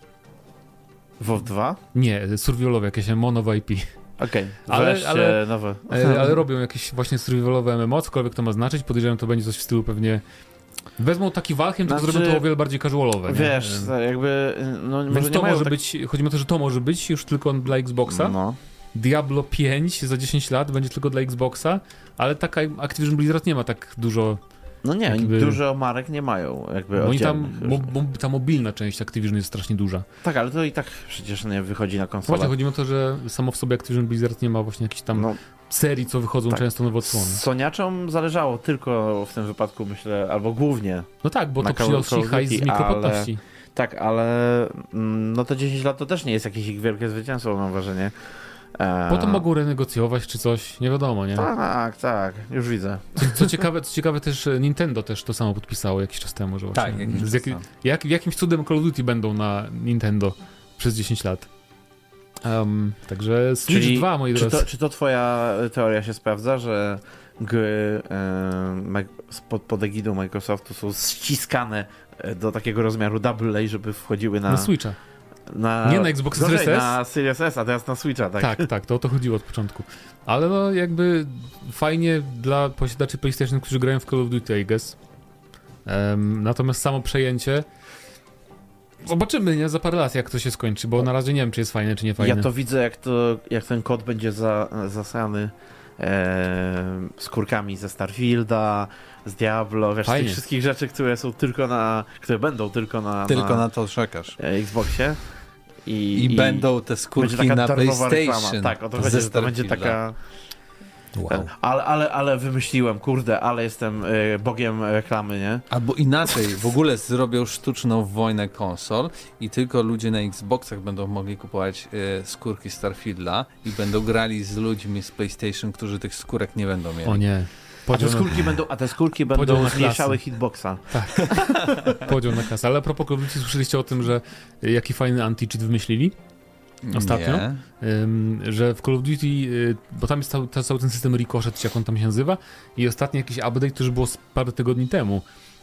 Speaker 2: WoW dwa?
Speaker 3: Nie, survivalowe jakieś M M O, nowe I P.
Speaker 2: Okej,
Speaker 3: Ale-
Speaker 2: wreszcie
Speaker 3: ale-
Speaker 2: nowe.
Speaker 3: E, ale robią jakieś właśnie survivalowe M M O, cokolwiek to ma znaczyć. Podejrzewam, to będzie coś w stylu pewnie... Wezmą taki Valheim, tylko
Speaker 2: Znaczy,
Speaker 3: zrobią to o wiele bardziej casualowe. Nie?
Speaker 2: Wiesz,
Speaker 3: E,
Speaker 2: jakby, no może
Speaker 3: Więc
Speaker 2: nie
Speaker 3: to
Speaker 2: mają
Speaker 3: może
Speaker 2: tak...
Speaker 3: być, chodzi mi o to, że to może być już tylko dla Xboxa.
Speaker 2: No.
Speaker 3: Diablo pięć za dziesięć lat będzie tylko dla Xboxa, ale taka Activision Blizzard nie ma tak dużo.
Speaker 2: No nie, oni
Speaker 3: Jakby-
Speaker 2: dużo marek nie mają, jakby
Speaker 3: Bo oni tam,
Speaker 2: oddzielnych
Speaker 3: mo,
Speaker 2: już.
Speaker 3: mo, ta mobilna część Activision jest strasznie duża.
Speaker 2: Tak, ale to i tak przecież nie wychodzi na konsolę.
Speaker 3: Właśnie chodzi mi o to, że samo w sobie Activision Blizzard nie ma właśnie jakichś tam
Speaker 2: No,
Speaker 3: serii, co wychodzą
Speaker 2: tak.
Speaker 3: często nowe odsłony.
Speaker 2: Soniaczom zależało tylko w tym wypadku, myślę, albo głównie.
Speaker 3: No tak, bo
Speaker 2: Na
Speaker 3: to
Speaker 2: Call-
Speaker 3: przynosi
Speaker 2: Call of
Speaker 3: hajs z
Speaker 2: Duty,
Speaker 3: mikropłatności.
Speaker 2: Tak, ale mm, no to dziesięć lat to też nie jest jakieś ich wielkie zwycięstwo, mam wrażenie. E...
Speaker 3: Potem mogą renegocjować czy coś, nie wiadomo, nie?
Speaker 2: Tak, tak, już widzę.
Speaker 3: Co, co, ciekawe, co ciekawe też e, Nintendo też to samo podpisało jakiś czas temu, że właśnie
Speaker 1: tak, jakiś
Speaker 3: z
Speaker 1: czas
Speaker 3: jaki,
Speaker 1: temu.
Speaker 3: jak, jakimś cudem Call of Duty będą na Nintendo przez dziesięć lat. Um, także Switch
Speaker 2: Czyli
Speaker 3: dwa, moi
Speaker 2: Czy
Speaker 3: drodzy.
Speaker 2: to, czy to twoja teoria się sprawdza, że gry e, Mike- pod, pod egidą Microsoftu są ściskane e, do takiego rozmiaru double A, żeby wchodziły na...
Speaker 3: Na Switcha.
Speaker 2: na
Speaker 3: Nie na Xbox
Speaker 2: gorzej,
Speaker 3: Series S.
Speaker 2: na Series S, a teraz na Switcha, tak?
Speaker 3: Tak, tak, to o to chodziło od początku. Ale no jakby fajnie dla posiadaczy PlayStation, którzy grają w Call of Duty, I guess. Um, natomiast samo przejęcie zobaczymy, nie? Za parę lat, jak to się skończy, bo na razie nie wiem, czy jest fajne, czy nie fajne.
Speaker 2: Ja to widzę, jak, to, jak ten kod będzie za, zasrany e, skórkami ze Starfielda, z Diablo, wiesz, z
Speaker 3: Fajnie.
Speaker 2: tych wszystkich rzeczy, które są tylko na, które będą tylko na,
Speaker 1: Tylko
Speaker 2: na,
Speaker 1: na to czekasz.
Speaker 2: e, Xboxie. I,
Speaker 1: I, będą te skórki
Speaker 2: będzie taka
Speaker 1: na
Speaker 2: darmowa
Speaker 1: PlayStation.
Speaker 2: reklama. Tak, o to
Speaker 1: ze
Speaker 2: chodzi, że to będzie
Speaker 1: Starfielda.
Speaker 2: taka...
Speaker 3: Wow.
Speaker 2: Ale, ale, ale wymyśliłem, kurde, ale jestem y, bogiem reklamy, nie?
Speaker 1: Albo inaczej, w ogóle zrobią sztuczną wojnę konsol i tylko ludzie na Xboxach będą mogli kupować e, skórki Starfielda i będą grali z ludźmi z PlayStation, którzy tych skórek nie będą mieli.
Speaker 3: O nie.
Speaker 2: A te
Speaker 3: Podział na,
Speaker 2: skórki będą, a te skórki
Speaker 3: Podział
Speaker 2: będą
Speaker 3: na
Speaker 2: zmniejszały
Speaker 3: klasy.
Speaker 2: hitboxa.
Speaker 3: podział na kasę. Ale a propos Call of Duty, słyszeliście o tym, że jaki fajny anti-cheat wymyślili? Ostatnio?
Speaker 1: Nie.
Speaker 3: Ym, że w Call of Duty, y, bo tam jest cały, cały ten system Ricochet, czy jak on tam się nazywa, i ostatni jakiś update, który było z parę tygodni temu,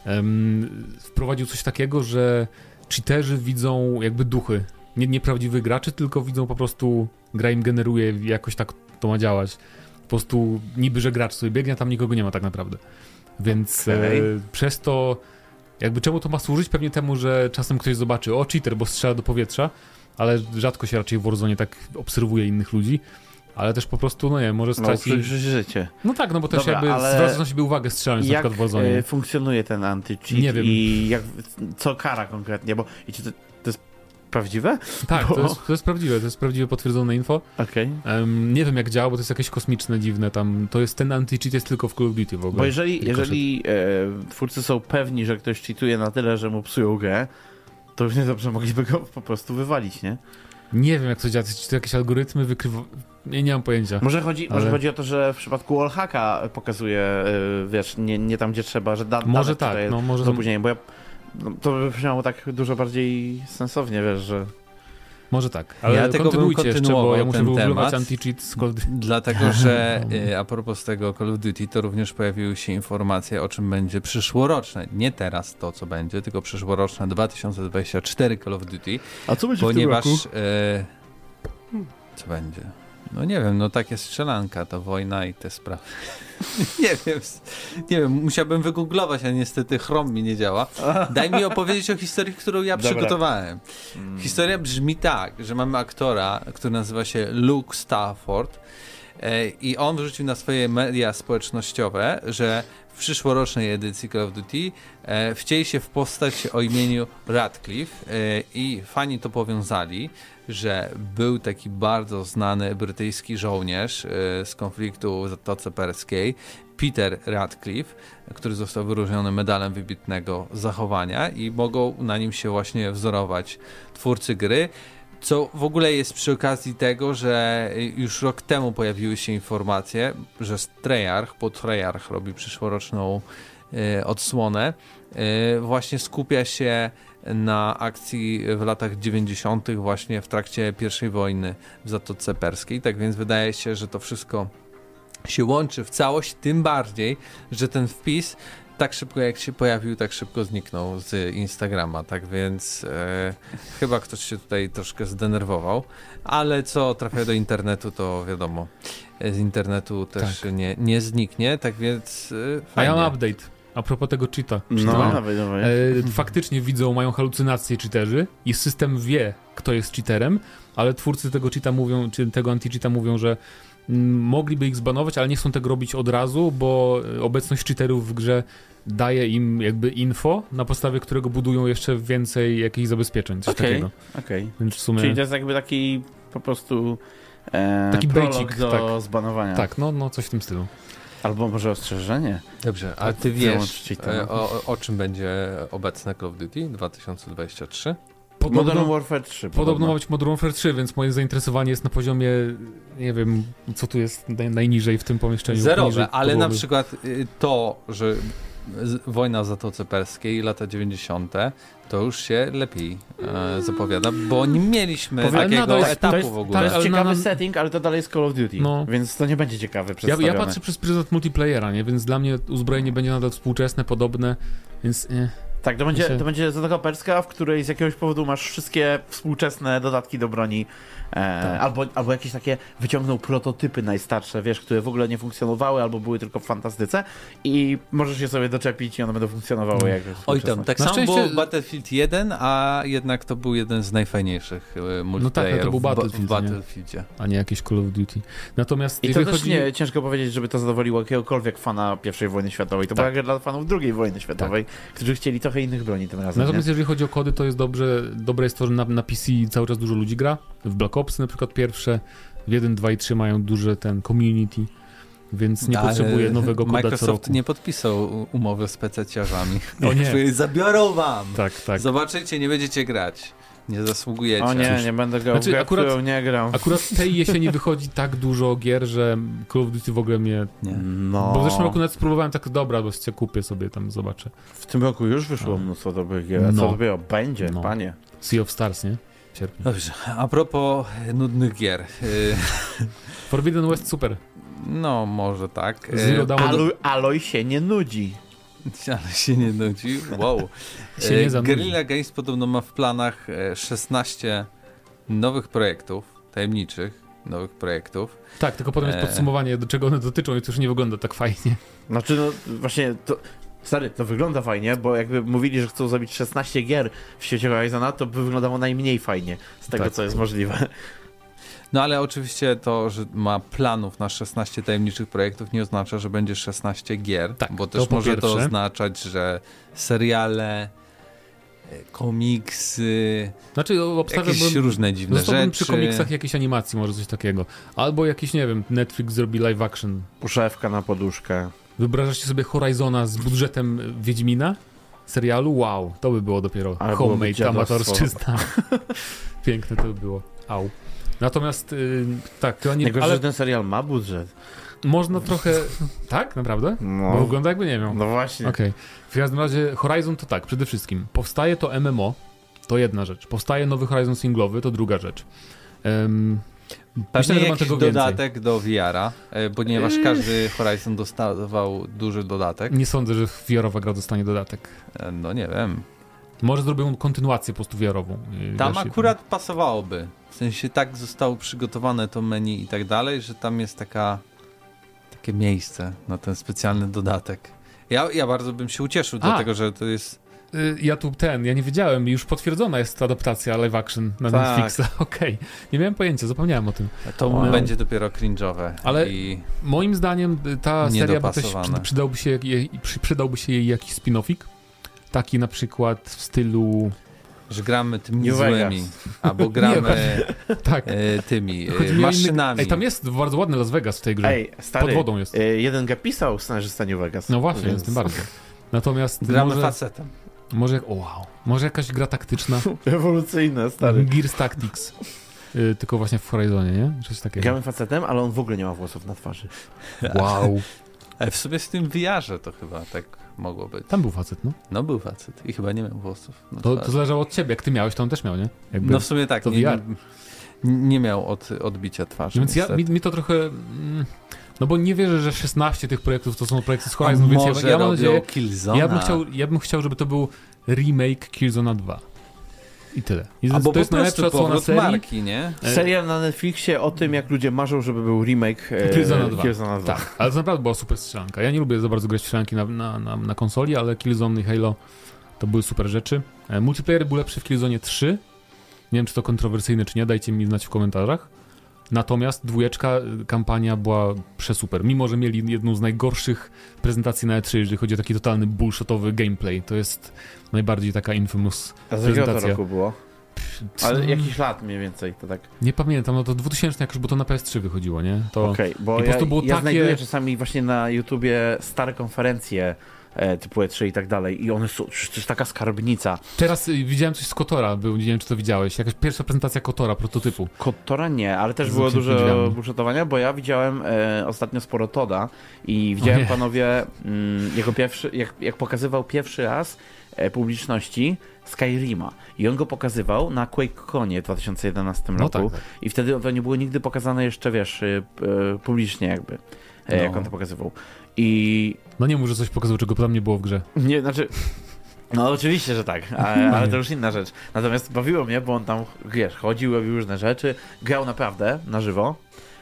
Speaker 3: ym, wprowadził coś takiego, że cheaterzy widzą jakby duchy, nie nieprawdziwych graczy, tylko widzą po prostu, gra im generuje, jakoś tak to ma działać. Po prostu niby, że gracz sobie biegnie, a tam nikogo nie ma tak naprawdę. Więc
Speaker 2: Okej.
Speaker 3: e, przez to, jakby czemu to ma służyć? Pewnie temu, że czasem ktoś zobaczy, o cheater, bo strzela do powietrza, ale rzadko się raczej w Warzone tak obserwuje innych ludzi, ale też po prostu, no nie, może
Speaker 2: No,
Speaker 3: stracić...
Speaker 2: przecież życie.
Speaker 3: No tak, no bo też
Speaker 2: Dobra,
Speaker 3: jakby
Speaker 2: ale
Speaker 3: zwraca na siebie uwagę strzelając na
Speaker 2: Jak
Speaker 3: przykład w Warzone.
Speaker 2: e,
Speaker 3: nie?
Speaker 2: funkcjonuje ten anti-cheat
Speaker 3: Nie wiem.
Speaker 2: i jak, co kara konkretnie, bo i czy to, to jest prawdziwe?
Speaker 3: Tak,
Speaker 2: bo-
Speaker 3: to jest, to jest prawdziwe, to jest prawdziwe potwierdzone info.
Speaker 2: Okej.
Speaker 3: Um, nie wiem jak działa, bo to jest jakieś kosmiczne, dziwne tam, to jest ten anti-cheat jest tylko w Call of Duty w ogóle.
Speaker 2: Bo jeżeli,
Speaker 3: Ricochet.
Speaker 2: jeżeli e, twórcy są pewni, że ktoś cheatuje na tyle, że mu psują grę, to równie dobrze mogliby go po prostu wywalić, nie?
Speaker 3: Nie wiem jak to działa, czy to jakieś algorytmy wykrywa... Nie, nie mam pojęcia.
Speaker 2: Może chodzi,
Speaker 3: Ale-
Speaker 2: może chodzi o to, że w przypadku wallhacka pokazuje, e, wiesz, nie, nie tam gdzie trzeba, że da,
Speaker 3: Może
Speaker 2: dane
Speaker 3: tak,
Speaker 2: tutaj
Speaker 3: no może...
Speaker 2: z opóźnieniem, bo ja, no, to by brzmiało tak dużo bardziej sensownie, wiesz, że...
Speaker 3: Może tak, ale
Speaker 1: Ja tego bym
Speaker 3: kontynuujcie jeszcze, bo
Speaker 1: kontynuował
Speaker 3: ja muszę
Speaker 1: ten
Speaker 3: wygooglować
Speaker 1: temat.
Speaker 3: anti-cheat z Call of Duty.
Speaker 1: Dlatego, że y, a propos tego Call of Duty, to również pojawiły się informacje, o czym będzie przyszłoroczne. Nie teraz to, co będzie, tylko przyszłoroczne dwa tysiące dwudziesty czwarty Call of Duty,
Speaker 2: A co będzie
Speaker 1: ponieważ... Y, co będzie? No nie wiem, no takie strzelanka, to wojna i te sprawy. nie wiem, nie wiem, musiałbym wygooglować, a niestety Chrome mi nie działa. Daj mi opowiedzieć o historii, którą ja
Speaker 2: Dobra.
Speaker 1: przygotowałem.
Speaker 2: Hmm.
Speaker 1: Historia brzmi tak, że mamy aktora, który nazywa się Luke Stafford. I on wrzucił na swoje media społecznościowe, że w przyszłorocznej edycji Call of Duty wcieli się w postać o imieniu Radcliffe i fani to powiązali, że był taki bardzo znany brytyjski żołnierz z konfliktu w Zatoce Perskiej, Peter Radcliffe, który został wyróżniony medalem wybitnego zachowania i mogą na nim się właśnie wzorować twórcy gry. Co w ogóle jest przy okazji tego, że już rok temu pojawiły się informacje, że Treyarch, bo Treyarch robi przyszłoroczną e, odsłonę, e, właśnie skupia się na akcji w latach dziewięćdziesiątych właśnie w trakcie pierwszej wojny w Zatoce Perskiej. Tak więc wydaje się, że to wszystko się łączy w całość, tym bardziej, że ten wpis tak szybko jak się pojawił, tak szybko zniknął z Instagrama, tak więc e, chyba ktoś się tutaj troszkę zdenerwował, ale co trafia do internetu, to wiadomo, z internetu też tak. nie, nie zniknie, tak więc e, fajnie.
Speaker 3: A ja mam update. A propos tego cheata.
Speaker 2: No, dawaj, dawaj.
Speaker 3: E, faktycznie widzą, mają halucynacje cheaterzy i system wie, kto jest cheaterem, ale twórcy tego cheata mówią, czy tego anti-cheata mówią, że mogliby ich zbanować, ale nie chcą tego robić od razu, bo obecność cheaterów w grze daje im jakby info, na podstawie którego budują jeszcze więcej jakichś zabezpieczeń, coś
Speaker 2: okay,
Speaker 3: takiego.
Speaker 2: Okay.
Speaker 3: Więc w sumie...
Speaker 2: Czyli to jest jakby taki po prostu e,
Speaker 3: taki bejcik
Speaker 2: do
Speaker 3: tak.
Speaker 2: zbanowania.
Speaker 3: Tak, no, no coś w tym stylu.
Speaker 2: Albo może ostrzeżenie.
Speaker 1: Dobrze, a ty wiesz o, o czym będzie obecne Call of Duty dwa tysiące dwudziesty trzeci?
Speaker 3: Podobno,
Speaker 2: Modern Warfare trzy.
Speaker 3: Podobno, podobno ma być Modern Warfare trzy, więc moje zainteresowanie jest na poziomie, nie wiem, co tu jest naj, najniżej w tym pomieszczeniu.
Speaker 1: Zerowe, ale na przykład to, że wojna w Zatoce Perskiej, lata dziewięćdziesiąte, to już się lepiej e, zapowiada, bo nie mieliśmy
Speaker 3: Powiem,
Speaker 1: takiego
Speaker 3: no, to jest,
Speaker 1: etapu
Speaker 2: to jest,
Speaker 1: w ogóle.
Speaker 2: To jest
Speaker 3: ale
Speaker 2: ciekawy
Speaker 3: na,
Speaker 2: setting, ale to dalej jest Call of Duty, no. Więc to nie będzie ciekawe przedstawione.
Speaker 3: Ja, ja patrzę przez pryzmat multiplayera, nie? Więc dla mnie uzbrojenie będzie nadal współczesne, podobne, więc... Nie.
Speaker 2: Tak, to będzie, to będzie Zatoka Perska, w której z jakiegoś powodu masz wszystkie współczesne dodatki do broni, e, tak. albo, albo jakieś takie wyciągnął prototypy najstarsze, wiesz, które w ogóle nie funkcjonowały, albo były tylko w fantastyce i możesz je sobie doczepić i one będą funkcjonowały jak
Speaker 1: Oj tam, tak
Speaker 3: na
Speaker 1: samo
Speaker 3: szczęście...
Speaker 1: było Battlefield jeden, a jednak to był jeden z najfajniejszych multiplayerów no tak, no to był Battlefield, w Battlefieldzie.
Speaker 3: Nie? A nie jakieś Call of Duty. Natomiast
Speaker 2: I to
Speaker 3: chodzi...
Speaker 2: też nie, ciężko powiedzieć, żeby to zadowoliło jakiegokolwiek fana pierwszej wojny światowej. To tak. była gra dla fanów drugiej wojny światowej, tak. którzy chcieli trochę innych broni tym razem.
Speaker 3: Natomiast
Speaker 2: nie?
Speaker 3: jeżeli chodzi o kody, to jest dobrze, dobre jest to, że na, na P C cały czas dużo ludzi gra. W Black Ops na przykład pierwsze, w jeden, dwa i trzy mają duże ten community, więc nie Ale potrzebuje nowego koda
Speaker 1: Microsoft
Speaker 3: co roku.
Speaker 1: nie podpisał umowy z pececiarzami.
Speaker 3: O nie.
Speaker 1: Zabiorą wam!
Speaker 3: Tak, tak.
Speaker 1: Zobaczycie, nie będziecie grać. Nie zasługujecie.
Speaker 2: O nie, Cóż. nie będę grał, znaczy, akurat, nie gram.
Speaker 3: Akurat tej jesieni wychodzi tak dużo gier, że Call of Duty w ogóle mnie... Nie.
Speaker 2: No.
Speaker 3: Bo w zeszłym roku nawet spróbowałem tak, dobra, bo się kupię sobie tam, zobaczę.
Speaker 2: W tym roku już wyszło no. mnóstwo dobrych gier, a no. co dopiero będzie, no. panie.
Speaker 3: Sea of Stars, nie? Cierpię.
Speaker 1: Dobrze, a propos nudnych gier.
Speaker 3: Forbidden West super.
Speaker 1: No, może tak.
Speaker 2: Aloy, Aloy się nie nudzi.
Speaker 1: Ale się nie nudzi. Wow.
Speaker 3: się nie
Speaker 1: Guerrilla Games podobno ma w planach szesnaście nowych projektów, tajemniczych nowych projektów.
Speaker 3: Tak, tylko potem jest podsumowanie, do czego one dotyczą i to już nie wygląda tak fajnie.
Speaker 2: Znaczy, no właśnie, to, stary, to wygląda fajnie, bo jakby mówili, że chcą zrobić szesnaście gier w świecie Horizona, to by wyglądało najmniej fajnie z tego, tak. co jest możliwe.
Speaker 1: No ale oczywiście to, że ma planów na szesnaście tajemniczych projektów nie oznacza, że będzie szesnaście gier,
Speaker 3: tak,
Speaker 1: bo też
Speaker 3: to
Speaker 1: może
Speaker 3: pierwsze.
Speaker 1: to oznaczać, że seriale, komiksy,
Speaker 3: znaczy,
Speaker 1: jakieś różne dziwne rzeczy.
Speaker 3: Przy komiksach jakieś animacji, może coś takiego. Albo jakiś, nie wiem, Netflix zrobi live action.
Speaker 2: Puszewka na poduszkę.
Speaker 3: Wyobrażacie sobie Horizona z budżetem Wiedźmina? Serialu? Wow, to by było dopiero ale homemade, amatorszczyzna. Piękne to by było. Au. Natomiast yy, tak, nie,
Speaker 2: Najgorsze,
Speaker 3: ale
Speaker 2: że ten serial ma budżet.
Speaker 3: Można trochę... Tak? Naprawdę?
Speaker 2: No.
Speaker 3: Bo wygląda jakby nie miał.
Speaker 2: No właśnie.
Speaker 3: Okej. Okay. W każdym razie Horizon to tak, przede wszystkim. Powstaje to M M O, to jedna rzecz. Powstaje nowy Horizon singlowy, to druga rzecz. Um,
Speaker 1: Pewnie myślę, jakiś dodatek do V R-a, ponieważ każdy Horizon dostawał duży dodatek.
Speaker 3: Nie sądzę, że V R-owa gra dostanie dodatek.
Speaker 1: No nie wiem.
Speaker 3: Może zrobią kontynuację po prostu V R-ową.
Speaker 1: Tam akurat tam. pasowałoby. W sensie tak zostało przygotowane to menu i tak dalej, że tam jest taka takie miejsce na ten specjalny dodatek. Ja, ja bardzo bym się ucieszył, A. dlatego że to jest
Speaker 3: y, ja tu ten, ja nie wiedziałem, już potwierdzona jest ta adaptacja live action na
Speaker 2: Tak.
Speaker 3: Netflixa, okej. Okay. Nie miałem pojęcia, zapomniałem o tym.
Speaker 1: To
Speaker 2: Wow.
Speaker 1: będzie dopiero cringe'owe.
Speaker 3: Ale-
Speaker 1: I
Speaker 3: Moim zdaniem y, ta seria by też
Speaker 1: Niedopasowane.
Speaker 3: przy, przydałby, się jej, przy, przydałby się jej jakiś spin-offik, taki na przykład w stylu,
Speaker 1: że gramy tymi
Speaker 2: New
Speaker 1: złymi,
Speaker 2: Vegas.
Speaker 1: albo gramy
Speaker 3: tak,
Speaker 1: e, tymi
Speaker 3: chodzi
Speaker 1: e,
Speaker 3: mi o
Speaker 1: maszynami.
Speaker 3: inny- Ej, tam jest bardzo ładny Las Vegas w tej grze.
Speaker 2: Ej, stary,
Speaker 3: Pod wodą jest.
Speaker 2: y, jeden gap pisał scenarzysta New Vegas.
Speaker 3: No właśnie,
Speaker 2: więc...
Speaker 3: jest tym bardzo. Natomiast
Speaker 1: Gramy
Speaker 3: może,
Speaker 1: facetem.
Speaker 3: może, o wow, może jakaś gra taktyczna,
Speaker 2: Rewolucyjne, stary.
Speaker 3: Gears Tactics, y, tylko właśnie w Horizonie, nie? Coś takiego.
Speaker 2: Gramy facetem, ale on w ogóle nie ma włosów na twarzy.
Speaker 3: Wow.
Speaker 1: E, w sobie z tym V R-ze to chyba tak mogło być.
Speaker 3: Tam był facet, no.
Speaker 1: No był facet i chyba nie miał włosów. na
Speaker 3: To, to
Speaker 1: twarzy.
Speaker 3: zależało od ciebie, jak ty miałeś, to on też miał, nie? Jakby.
Speaker 1: No w sumie tak,
Speaker 3: to
Speaker 1: nie,
Speaker 3: V R.
Speaker 1: nie, nie miał od, odbicia twarzy.
Speaker 3: Więc ja,
Speaker 1: niestety.
Speaker 3: mi, mi to trochę... Mm, no bo nie wierzę, że szesnaście tych projektów to są projekty z Horizon, więc
Speaker 1: Może
Speaker 3: ja, ja mam
Speaker 1: robią
Speaker 3: nadzieję...
Speaker 1: Killzone'a.
Speaker 3: Ja bym, chciał, ja bym chciał, żeby to był remake Killzone'a dwa. I tyle. I
Speaker 1: Albo
Speaker 3: to jest
Speaker 1: po prostu
Speaker 3: najlepsza odsłona
Speaker 1: powrót
Speaker 3: serii.
Speaker 1: marki, nie?
Speaker 3: E,
Speaker 2: Serial na Netflixie o tym, jak ludzie marzą, żeby był remake e,
Speaker 3: Killzone'a dwa.
Speaker 2: Killzone'a dwa.
Speaker 3: Tak, ale to naprawdę była super strzelanka. Ja nie lubię za bardzo grać w strzelanki na, na, na, na konsoli, ale Killzone i Halo to były super rzeczy. E, multiplayer był lepszy w Killzone trzy. Nie wiem, czy to kontrowersyjne, czy nie, dajcie mi znać w komentarzach. Natomiast dwójeczka, y, kampania była przesuper. Mimo, że mieli jedną z najgorszych prezentacji na E trzy, jeżeli chodzi o taki totalny bullshotowy gameplay. To jest najbardziej taka infamous
Speaker 2: A z jakiego to
Speaker 3: prezentacja.
Speaker 2: roku było? Ale jakiś lat mniej więcej, to tak.
Speaker 3: Nie pamiętam, no to dwutysięczny jakoś, bo to na P S trzy wychodziło, nie? To...
Speaker 2: Okej, bo
Speaker 3: i po
Speaker 2: ja,
Speaker 3: prostu było
Speaker 2: ja
Speaker 3: takie-
Speaker 2: znajduję czasami właśnie na YouTubie stare konferencje e, typu E trzy i tak dalej i one są, to jest taka skarbnica.
Speaker 3: Teraz y, widziałem coś z Kotora, był, nie wiem, czy to widziałeś. Jakaś pierwsza prezentacja Kotora, prototypu.
Speaker 2: Kotora nie, ale też
Speaker 3: Z
Speaker 2: było
Speaker 3: zamkniętymi
Speaker 2: dużo
Speaker 3: drzwiami.
Speaker 2: bullshitowania, bo ja widziałem e, ostatnio sporo Toda i widziałem
Speaker 3: nie.
Speaker 2: panowie mm, jego pierwszy, jak, jak pokazywał pierwszy raz e, publiczności Skyrima i on go pokazywał na QuakeConie w dwa tysiące jedenastym
Speaker 3: No
Speaker 2: roku
Speaker 3: tak, tak.
Speaker 2: i wtedy to nie było nigdy pokazane jeszcze, wiesz, e, e, publicznie jakby, e,
Speaker 1: No.
Speaker 2: jak on to pokazywał. I
Speaker 3: No nie mów, że coś pokazał, czego tam nie było w grze.
Speaker 2: nie, znaczy... No oczywiście, że tak, a, ale to już inna rzecz. Natomiast bawiło mnie, bo on tam, wiesz, chodził, robił różne rzeczy, grał naprawdę na żywo,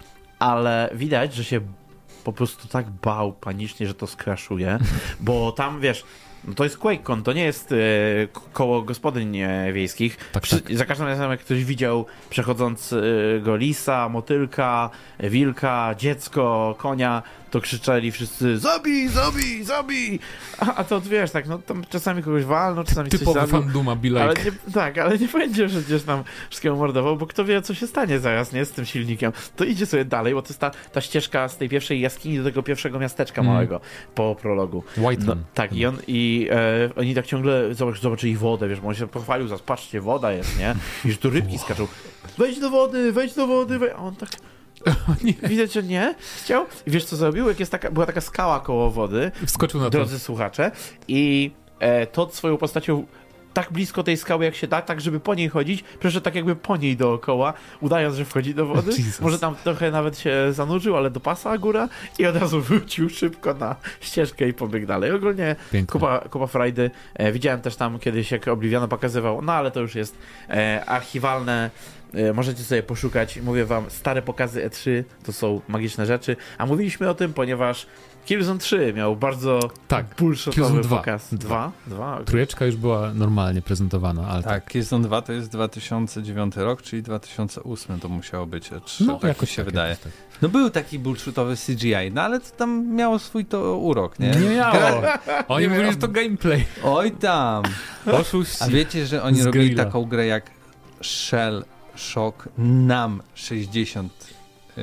Speaker 2: ale widać, że się po prostu tak bał panicznie, że to skraszuje, bo tam, wiesz, no to jest QuakeCon, to nie jest e, k- koło gospodyń e, wiejskich.
Speaker 3: Tak,
Speaker 2: Przy,
Speaker 3: tak.
Speaker 2: Za każdym razem, jak ktoś widział przechodzącego lisa, motylka, wilka, dziecko, konia, to krzyczeli wszyscy zabij, zabij, zabij! A, a to wiesz, tak, no tam czasami kogoś walną, czasami coś
Speaker 3: Typowy
Speaker 2: zabił.
Speaker 3: fan Duma, be like.
Speaker 2: Ale nie, tak, ale nie będzie przecież tam wszystkiego mordował, bo kto wie, co się stanie zaraz, nie, z tym silnikiem. To idzie sobie dalej, bo to jest ta, ta ścieżka z tej pierwszej jaskini do tego pierwszego miasteczka
Speaker 3: Mm.
Speaker 2: małego po prologu.
Speaker 3: White
Speaker 2: No, tak, i, on, i e, oni tak ciągle zobacz, zobaczyli wodę, wiesz, bo on się pochwalił, zaraz, patrzcie, woda jest, nie? I już tu rybki skaczą. Wejdź do wody, wejdź do wody, wejdź. A on tak...
Speaker 3: nie.
Speaker 2: Widać, że nie chciał. I wiesz, co zrobił? Jak jest taka, była taka skała koło wody,
Speaker 3: Wskoczył na to.
Speaker 2: drodzy słuchacze, i e, Todd swoją postacią tak blisko tej skały, jak się da, tak, żeby po niej chodzić, przeszedł tak jakby po niej dookoła, udając, że wchodzi do wody.
Speaker 3: Jesus.
Speaker 2: Może tam trochę nawet się zanurzył, ale do pasa góra i od razu wrócił szybko na ścieżkę i pobiegł dalej. Ogólnie
Speaker 3: Piękne.
Speaker 2: kupa, kupa frajdy. E, widziałem też tam kiedyś, jak Oblivion pokazywał, no ale to już jest e, archiwalne. E, możecie sobie poszukać. Mówię wam, stare pokazy E trzy to są magiczne rzeczy. A mówiliśmy o tym, ponieważ Killzone trzy miał bardzo
Speaker 3: Tak,
Speaker 2: bullshotowy
Speaker 3: Killzone dwa.
Speaker 2: pokaz. Dwa? Dwa? Okay.
Speaker 3: trójeczka już była normalnie prezentowana, ale tak.
Speaker 1: Tak, Killzone dwa to jest dwa tysiące dziewiąty rok, czyli dwa tysiące ósmy to musiało być E trzy,
Speaker 3: No,
Speaker 1: tak
Speaker 3: jakoś
Speaker 1: mi się
Speaker 3: tak,
Speaker 1: wydaje.
Speaker 3: jakoś tak.
Speaker 1: No był taki bullshitowy C G I, no ale to tam miało swój to urok, nie?
Speaker 3: Nie miało. Oni
Speaker 2: Nie
Speaker 3: mówili,
Speaker 2: miało.
Speaker 3: że to gameplay.
Speaker 1: Oj tam!
Speaker 3: Oszuści.
Speaker 1: A wiecie, że oni
Speaker 3: Z
Speaker 1: robili
Speaker 3: grilla.
Speaker 1: taką grę jak Shell Shock Nam sześćdziesiąt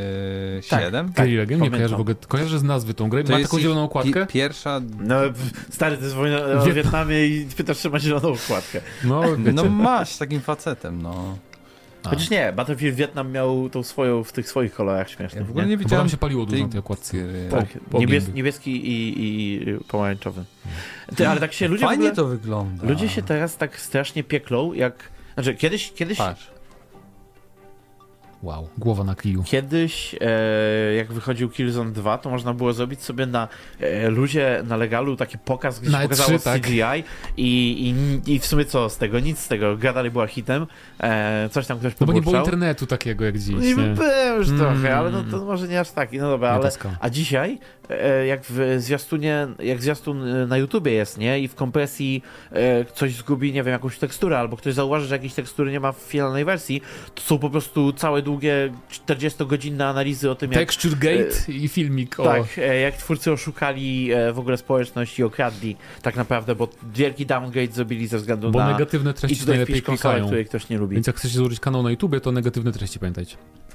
Speaker 1: siedem?
Speaker 2: Tak,
Speaker 3: Guerrilla Game? Nie
Speaker 2: pamiętam.
Speaker 3: kojarzę w ogóle. Kojarzę z nazwy tą grę.
Speaker 1: To
Speaker 3: Ma
Speaker 1: jest
Speaker 3: taką
Speaker 1: ich
Speaker 3: zieloną
Speaker 1: pi-
Speaker 3: okładkę.
Speaker 1: Pierwsza,
Speaker 2: No, pff, stary, to jest wojna o
Speaker 3: Wietnam.
Speaker 2: Wietnamie i pytasz, czy ma zieloną okładkę.
Speaker 3: No, wiecie.
Speaker 1: no masz z takim facetem, no.
Speaker 3: A.
Speaker 2: Chociaż nie, Battlefield Wietnam miał tą swoją, w tych swoich kolorach
Speaker 1: Ja
Speaker 2: śmiesznych,
Speaker 1: w ogóle
Speaker 2: nie?
Speaker 1: nie
Speaker 3: Bo
Speaker 1: widziałem
Speaker 3: tam się paliło dużo
Speaker 1: tej
Speaker 3: na tej okładce.
Speaker 1: gry.
Speaker 2: Tak,
Speaker 3: po
Speaker 2: niebies,
Speaker 3: ogień.
Speaker 2: niebieski i, i pomarańczowy. Ty, ale tak się ludzie w
Speaker 1: Fajnie
Speaker 2: ogóle,
Speaker 1: to wygląda.
Speaker 2: ludzie się teraz tak strasznie pieklą, jak... Znaczy, kiedyś, kiedyś
Speaker 1: Patrz.
Speaker 3: Wow, głowa na kiju.
Speaker 2: Kiedyś, e, jak wychodził Killzone dwa, to można było zrobić sobie na e, luzie, na legalu taki pokaz, gdzie
Speaker 3: na
Speaker 2: się pokazało
Speaker 3: E trzy, tak.
Speaker 2: C G I i, i, i w sumie co z tego? Nic z tego. Gra dalej była hitem, e, coś tam ktoś
Speaker 3: No bo nie było
Speaker 2: poburczał.
Speaker 3: internetu takiego jak dziś,
Speaker 2: I
Speaker 3: nie?
Speaker 2: był już
Speaker 3: Mm.
Speaker 2: trochę, ale no to może nie aż taki, no dobra,
Speaker 3: Nie,
Speaker 2: ale
Speaker 3: to skam.
Speaker 2: a dzisiaj, e, jak w zwiastunie, jak zwiastun e, na YouTubie jest, nie, i w kompresji e, coś zgubi, nie wiem, jakąś teksturę, albo ktoś zauważy, że jakiejś tekstury nie ma w finalnej wersji, to są po prostu całe długie czterdziestogodzinne analizy o tym, jak
Speaker 3: Texture Gate i filmik o...
Speaker 2: tak, e, jak twórcy oszukali e, w ogóle społeczność i okradli tak naprawdę, bo wielki downgrade zrobili ze względu
Speaker 3: Bo
Speaker 2: na
Speaker 3: negatywne
Speaker 2: i
Speaker 3: treści
Speaker 2: tutaj
Speaker 3: najlepiej
Speaker 2: wpisz konsolę,
Speaker 3: klikają.
Speaker 2: której ktoś nie lubi.
Speaker 3: Więc jak chcecie założyć kanał na YouTubie, to negatywne treści pamiętajcie.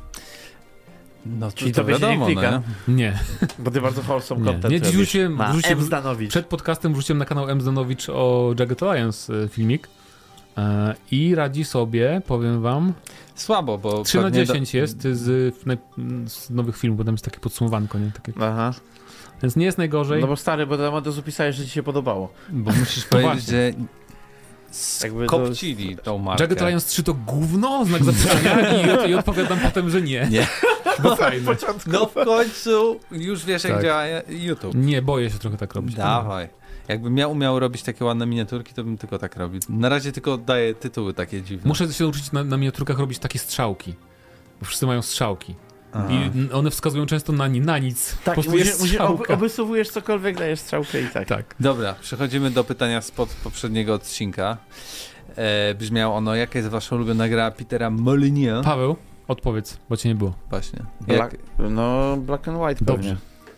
Speaker 1: No to,
Speaker 2: Czyli
Speaker 1: to
Speaker 2: tobie się nie
Speaker 1: wiadomo,
Speaker 2: klika?
Speaker 1: nie?
Speaker 3: Nie.
Speaker 2: Bo ty bardzo wholesome
Speaker 3: Nie.
Speaker 2: content
Speaker 3: Nie, dziś
Speaker 2: robisz.
Speaker 3: wrzuciłem-
Speaker 2: Na
Speaker 3: wrzuciłem-
Speaker 2: M. Zdanowicz.
Speaker 3: Przed podcastem wrzuciłem na kanał M. Zdanowicz o Jagged Alliance e, filmik e, i radzi sobie, powiem wam,
Speaker 1: Słabo, bo
Speaker 3: trzy na
Speaker 1: pewnie
Speaker 3: dziesięć jest z, naj- z nowych filmów, bo tam jest takie podsumowanko, nie? Takie,
Speaker 2: Aha.
Speaker 3: więc nie jest najgorzej,
Speaker 2: No bo stary, bo tam od razu pisałeś, że ci się podobało.
Speaker 1: Bo musisz
Speaker 3: No
Speaker 1: powiedzieć,
Speaker 3: właśnie.
Speaker 1: że
Speaker 2: Jakby
Speaker 1: skopcili tą markę.
Speaker 3: Jagged Alliance trzy to gówno? Znak zapytania i, i odpowiadam potem, że nie.
Speaker 1: Nie.
Speaker 3: Bo fajne.
Speaker 1: No w końcu już wiesz, jak
Speaker 3: Tak.
Speaker 1: działa YouTube.
Speaker 3: Nie, boję się trochę tak robić.
Speaker 1: Dawaj. Jakbym ja umiał robić takie ładne miniaturki, to bym tylko tak robił. Na razie tylko daję tytuły takie dziwne.
Speaker 3: Muszę się nauczyć na, na miniaturkach robić takie strzałki. Bo wszyscy mają strzałki.
Speaker 1: Aha.
Speaker 3: I one wskazują często na, ni- na nic.
Speaker 2: Tak,
Speaker 3: po prostu
Speaker 2: musisz,
Speaker 3: jest
Speaker 2: musisz, ob,
Speaker 3: strzałka.
Speaker 2: obysowujesz cokolwiek, dajesz strzałkę i tak.
Speaker 3: Tak.
Speaker 1: Dobra, przechodzimy do pytania spod poprzedniego odcinka. E, brzmiało ono, jaka jest wasza ulubiona gra Petera Molyneux?
Speaker 3: Paweł, odpowiedz, bo cię nie było.
Speaker 1: Właśnie.
Speaker 2: Black,
Speaker 1: Jak...
Speaker 2: no, Black and White
Speaker 3: Dobrze.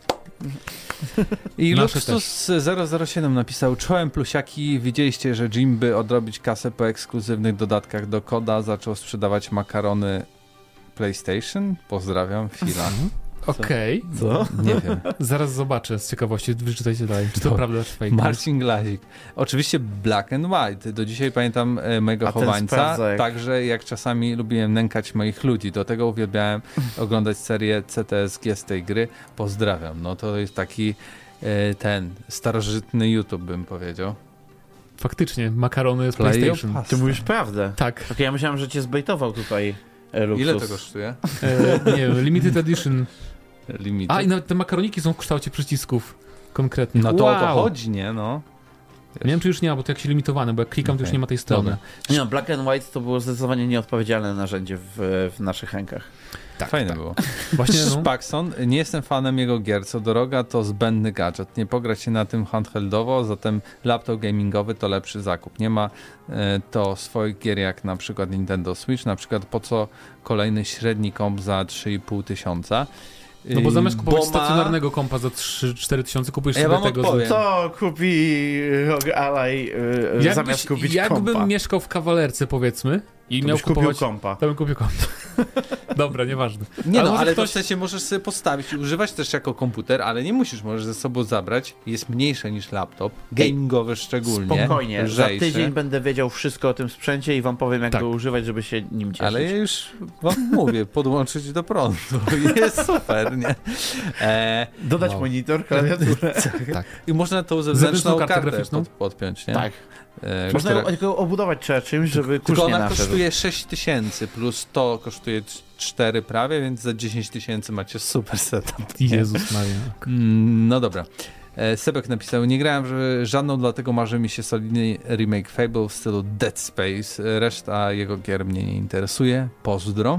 Speaker 2: pewnie.
Speaker 1: I
Speaker 3: Nasze
Speaker 1: Luxus zero zero siedem napisał: czołem plusiaki, widzieliście, że Jim, by odrobić kasę po ekskluzywnych dodatkach do koda, zaczął sprzedawać makarony PlayStation? Pozdrawiam, Fila.
Speaker 3: Okej,
Speaker 2: Co?
Speaker 1: Nie wiem.
Speaker 3: zaraz zobaczę z ciekawości, wyczytajcie dalej, czy to
Speaker 1: Dobra.
Speaker 3: prawda, czy fake.
Speaker 1: Marcin Glazik. Oczywiście Black and White. Do dzisiaj pamiętam e, mojego
Speaker 2: A ten
Speaker 1: chowańca.
Speaker 2: sprawdza, jak-
Speaker 1: Także jak czasami lubiłem nękać moich ludzi. Do tego uwielbiałem oglądać serię C T S G z tej gry. Pozdrawiam. No to jest taki e, ten starożytny YouTube, bym powiedział.
Speaker 3: Faktycznie, makarony z
Speaker 1: Play
Speaker 3: PlayStation.
Speaker 1: your pass.
Speaker 2: Ty mówisz prawdę.
Speaker 3: Tak,
Speaker 2: Okej, ja myślałem, że cię zbejtował tutaj e, Luxus.
Speaker 1: Ile to kosztuje?
Speaker 3: e, nie wiem, limited edition.
Speaker 1: Limit.
Speaker 3: A, i nawet te makaroniki są w kształcie przycisków konkretnie.
Speaker 1: No to o to
Speaker 3: Wow.
Speaker 1: chodzi, nie? No.
Speaker 3: Nie wiem, czy już nie ma, bo to jak się limitowane, bo jak klikam, to już
Speaker 1: Okej.
Speaker 3: nie ma tej strony.
Speaker 1: Dobra.
Speaker 2: Nie no, Black and White to było zdecydowanie nieodpowiedzialne narzędzie w, w naszych rękach.
Speaker 3: Tak,
Speaker 1: Fajne
Speaker 3: tak.
Speaker 1: było.
Speaker 3: Właśnie, no.
Speaker 1: Paxson, nie jestem fanem jego gier. Co droga, to zbędny gadżet. Nie pograć się na tym handheldowo, zatem laptop gamingowy to lepszy zakup. Nie ma e, to swoich gier jak na przykład Nintendo Switch. Na przykład po co kolejny średni komp za trzy i pół tysiąca?
Speaker 3: No bo zamiast kupować
Speaker 1: Bo ma-
Speaker 3: stacjonarnego kompa za trzy cztery tysiące, kupujesz
Speaker 1: Ja
Speaker 3: sobie
Speaker 1: wam
Speaker 3: tego
Speaker 1: odpowiem.
Speaker 3: za...
Speaker 2: To kupi Rogue Ally yy, zamiast kupić
Speaker 3: jakbym
Speaker 2: kompa.
Speaker 3: mieszkał w kawalerce, powiedzmy, i
Speaker 2: To
Speaker 3: miał
Speaker 2: byś kupił
Speaker 3: kupować...
Speaker 2: kompa.
Speaker 3: To bym kupił kompa. Dobra, nieważne.
Speaker 1: Nie
Speaker 3: Ale
Speaker 1: no,
Speaker 3: może
Speaker 1: ale
Speaker 3: ktoś-
Speaker 1: to w sensie możesz sobie postawić i używać też jako komputer, ale nie musisz, możesz ze sobą zabrać. Jest mniejsze niż laptop, gamingowy szczególnie.
Speaker 2: Spokojnie, za
Speaker 1: lżejszy.
Speaker 2: tydzień będę wiedział wszystko o tym sprzęcie i wam powiem, jak
Speaker 3: Tak.
Speaker 2: go używać, żeby się nim cieszyć.
Speaker 1: Ale ja już wam mówię, podłączyć do prądu. Jest super, nie? E,
Speaker 2: Dodać
Speaker 3: Wow.
Speaker 2: monitor, klawiaturę.
Speaker 3: Tak.
Speaker 1: I można tą
Speaker 3: Zewnętrzną
Speaker 1: zewnętrzną
Speaker 3: kartę
Speaker 1: kartę
Speaker 3: graficzną?
Speaker 1: pod, podpiąć, nie?
Speaker 2: Tak.
Speaker 1: E,
Speaker 2: Można
Speaker 1: która,
Speaker 2: ją tylko obudować trzeba czymś, żeby kurz
Speaker 1: tylko
Speaker 2: nie
Speaker 1: ona
Speaker 2: naszedł.
Speaker 1: kosztuje sześć tysięcy, plus to kosztuje cztery prawie, więc za dziesięć tysięcy macie super setup. nie?
Speaker 3: Jezus Maria.
Speaker 1: Mm, No dobra. E, Sebek napisał: nie grałem w żadną, dlatego marzy mi się solidny remake Fable w stylu Dead Space. Reszta jego gier mnie nie interesuje. Pozdro.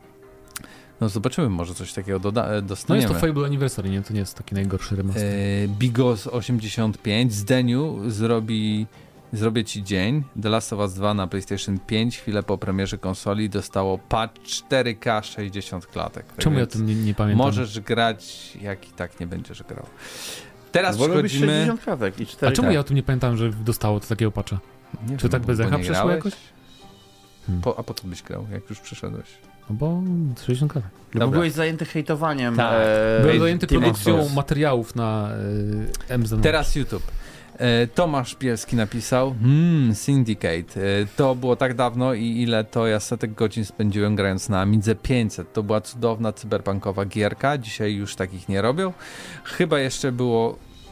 Speaker 1: No zobaczymy, może coś takiego doda-
Speaker 3: No jest
Speaker 1: dostaniemy.
Speaker 3: to Fable Anniversary, nie? To nie jest taki najgorszy remaster.
Speaker 1: E, Bigos osiemdziesiąt pięć Zdeniu zrobi Zrobię ci dzień. The Last of Us dwa na PlayStation pięć chwilę po premierze konsoli dostało patch cztery K sześćdziesiąt klatek. Tak
Speaker 3: Czemu ja o
Speaker 1: więc
Speaker 3: tym nie, nie pamiętam?
Speaker 1: możesz grać, jak i tak nie będziesz grał. Teraz
Speaker 2: Wolę być
Speaker 1: przechodzimy...
Speaker 2: sześćdziesiąt klatek i cztery
Speaker 3: A czemu
Speaker 1: tak.
Speaker 3: ja o tym nie pamiętam, że dostało to takiego patcha?
Speaker 1: Nie
Speaker 3: Czy
Speaker 1: wiem,
Speaker 3: tak bez
Speaker 1: bo
Speaker 3: echa
Speaker 1: nie
Speaker 3: przeszło
Speaker 1: grałeś?
Speaker 3: jakoś? Hmm.
Speaker 1: Po, a po co byś grał, jak już przyszedłeś?
Speaker 3: No bo sześćdziesiąt klatek.
Speaker 2: No bo
Speaker 1: Dobra.
Speaker 2: byłeś zajęty hejtowaniem.
Speaker 1: Tak.
Speaker 2: e,
Speaker 3: Byłem zajęty
Speaker 2: Team of
Speaker 3: produkcją
Speaker 2: Souls.
Speaker 3: materiałów na e, M Z N.
Speaker 1: Teraz YouTube. E, Tomasz Bielski napisał hmm, Syndicate. E, to było tak dawno i ile to ja setek godzin spędziłem grając na Amidze pięćset. To była cudowna cyberpunkowa gierka. Dzisiaj już takich nie robią. Chyba jeszcze było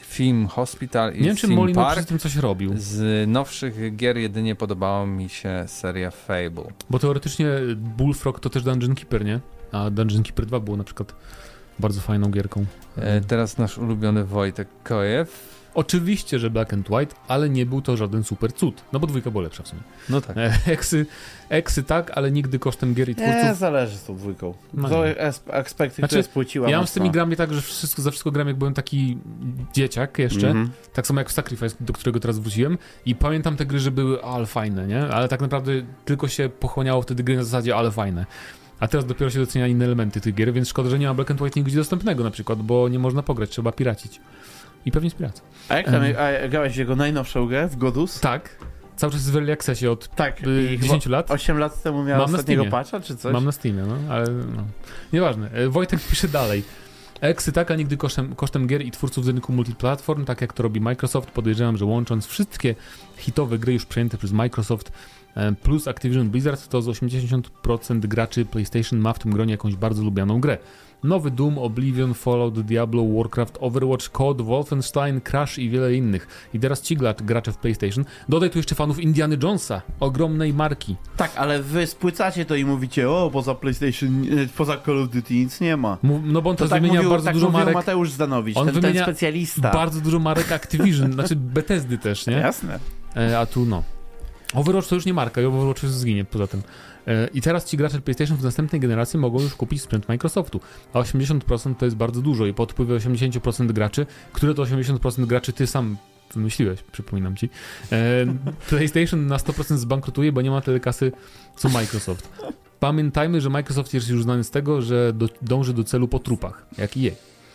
Speaker 1: Film Hospital i
Speaker 3: Nie wiem, czy
Speaker 1: Theme
Speaker 3: Molino
Speaker 1: Park.
Speaker 3: przy tym coś robił.
Speaker 1: Z nowszych gier jedynie podobała mi się seria Fable.
Speaker 3: Bo teoretycznie Bullfrog to też Dungeon Keeper, nie? A Dungeon Keeper dwa było na przykład bardzo fajną gierką.
Speaker 1: E, teraz nasz ulubiony Wojtek Kojew.
Speaker 3: Oczywiście, że Black and White, ale nie był to żaden super cud. No bo dwójka była lepsza w sumie.
Speaker 1: No tak.
Speaker 3: E, Eksy, eksy tak, ale nigdy kosztem gier i twórców.
Speaker 2: Nie, zależy z tą dwójką.
Speaker 3: No
Speaker 2: To
Speaker 3: nie.
Speaker 2: asp- aspekty,
Speaker 3: Znaczy,
Speaker 2: które spłyciła
Speaker 3: Ja mam z
Speaker 2: mocno.
Speaker 3: tymi grami tak, że wszystko, za wszystko gram jak byłem taki dzieciak jeszcze.
Speaker 2: Mhm.
Speaker 3: Tak samo jak w Sacrifice, do którego teraz wróciłem. I pamiętam te gry, że były ale fajne, nie? Ale tak naprawdę tylko się pochłaniało wtedy gry na zasadzie ale fajne. A teraz dopiero się docenia inne elementy tych gier, więc szkoda, że nie ma Black and White nigdzie dostępnego na przykład, bo nie można pograć, trzeba piracić. I pewnie z piracji.
Speaker 2: A jak tam,
Speaker 3: Mhm.
Speaker 2: a grałeś w jego najnowszą grę, w Godus?
Speaker 3: Tak. Cały czas jest w Early Accessie od
Speaker 2: Tak.
Speaker 3: y,
Speaker 2: I
Speaker 3: dziesięć lat.
Speaker 2: osiem lat temu miał
Speaker 3: Mam na
Speaker 2: ostatniego
Speaker 3: Steamie.
Speaker 2: patcha, czy coś?
Speaker 3: Mam na Steamie, no, ale no. Nieważne. E, Wojtek pisze dalej. Eksy tak, a nigdy kosztem, kosztem gier i twórców z rynku multiplatform, tak jak to robi Microsoft. Podejrzewam, że łącząc wszystkie hitowe gry już przejęte przez Microsoft e, plus Activision Blizzard, to z osiemdziesiąt procent graczy PlayStation ma w tym gronie jakąś bardzo lubianą grę. Nowy Doom, Oblivion, Fallout, Diablo, Warcraft, Overwatch, C O D, Wolfenstein, Crash i wiele innych. I teraz ci gracze w PlayStation. Dodaj tu jeszcze fanów Indiana Jonesa, ogromnej marki.
Speaker 2: Tak, ale wy spłycacie to i mówicie, o, poza PlayStation, e, poza Call of Duty nic nie ma.
Speaker 3: Mu- No bo on
Speaker 2: To
Speaker 3: też
Speaker 2: tak
Speaker 3: wymienia
Speaker 2: mówił,
Speaker 3: bardzo
Speaker 2: tak
Speaker 3: dużo
Speaker 2: mówił
Speaker 3: marek.
Speaker 2: Mateusz Zdanowicz,
Speaker 3: On
Speaker 2: ten, ten
Speaker 3: wymienia
Speaker 2: specjalista.
Speaker 3: Bardzo dużo marek Activision, znaczy Bethesdy też, nie?
Speaker 2: Jasne.
Speaker 3: E, a tu no. Overwatch to już nie marka i Overwatch już zginie poza tym. E, I teraz ci gracze PlayStation w następnej generacji mogą już kupić sprzęt Microsoftu. A osiemdziesiąt procent to jest bardzo dużo i po odpływie osiemdziesiąt procent graczy, które to osiemdziesiąt procent graczy ty sam wymyśliłeś, przypominam ci. E, PlayStation na sto procent zbankrutuje, bo nie ma tyle kasy co Microsoft. Pamiętajmy, że Microsoft jest już znany z tego, że do, dąży do celu po trupach, jak i jej.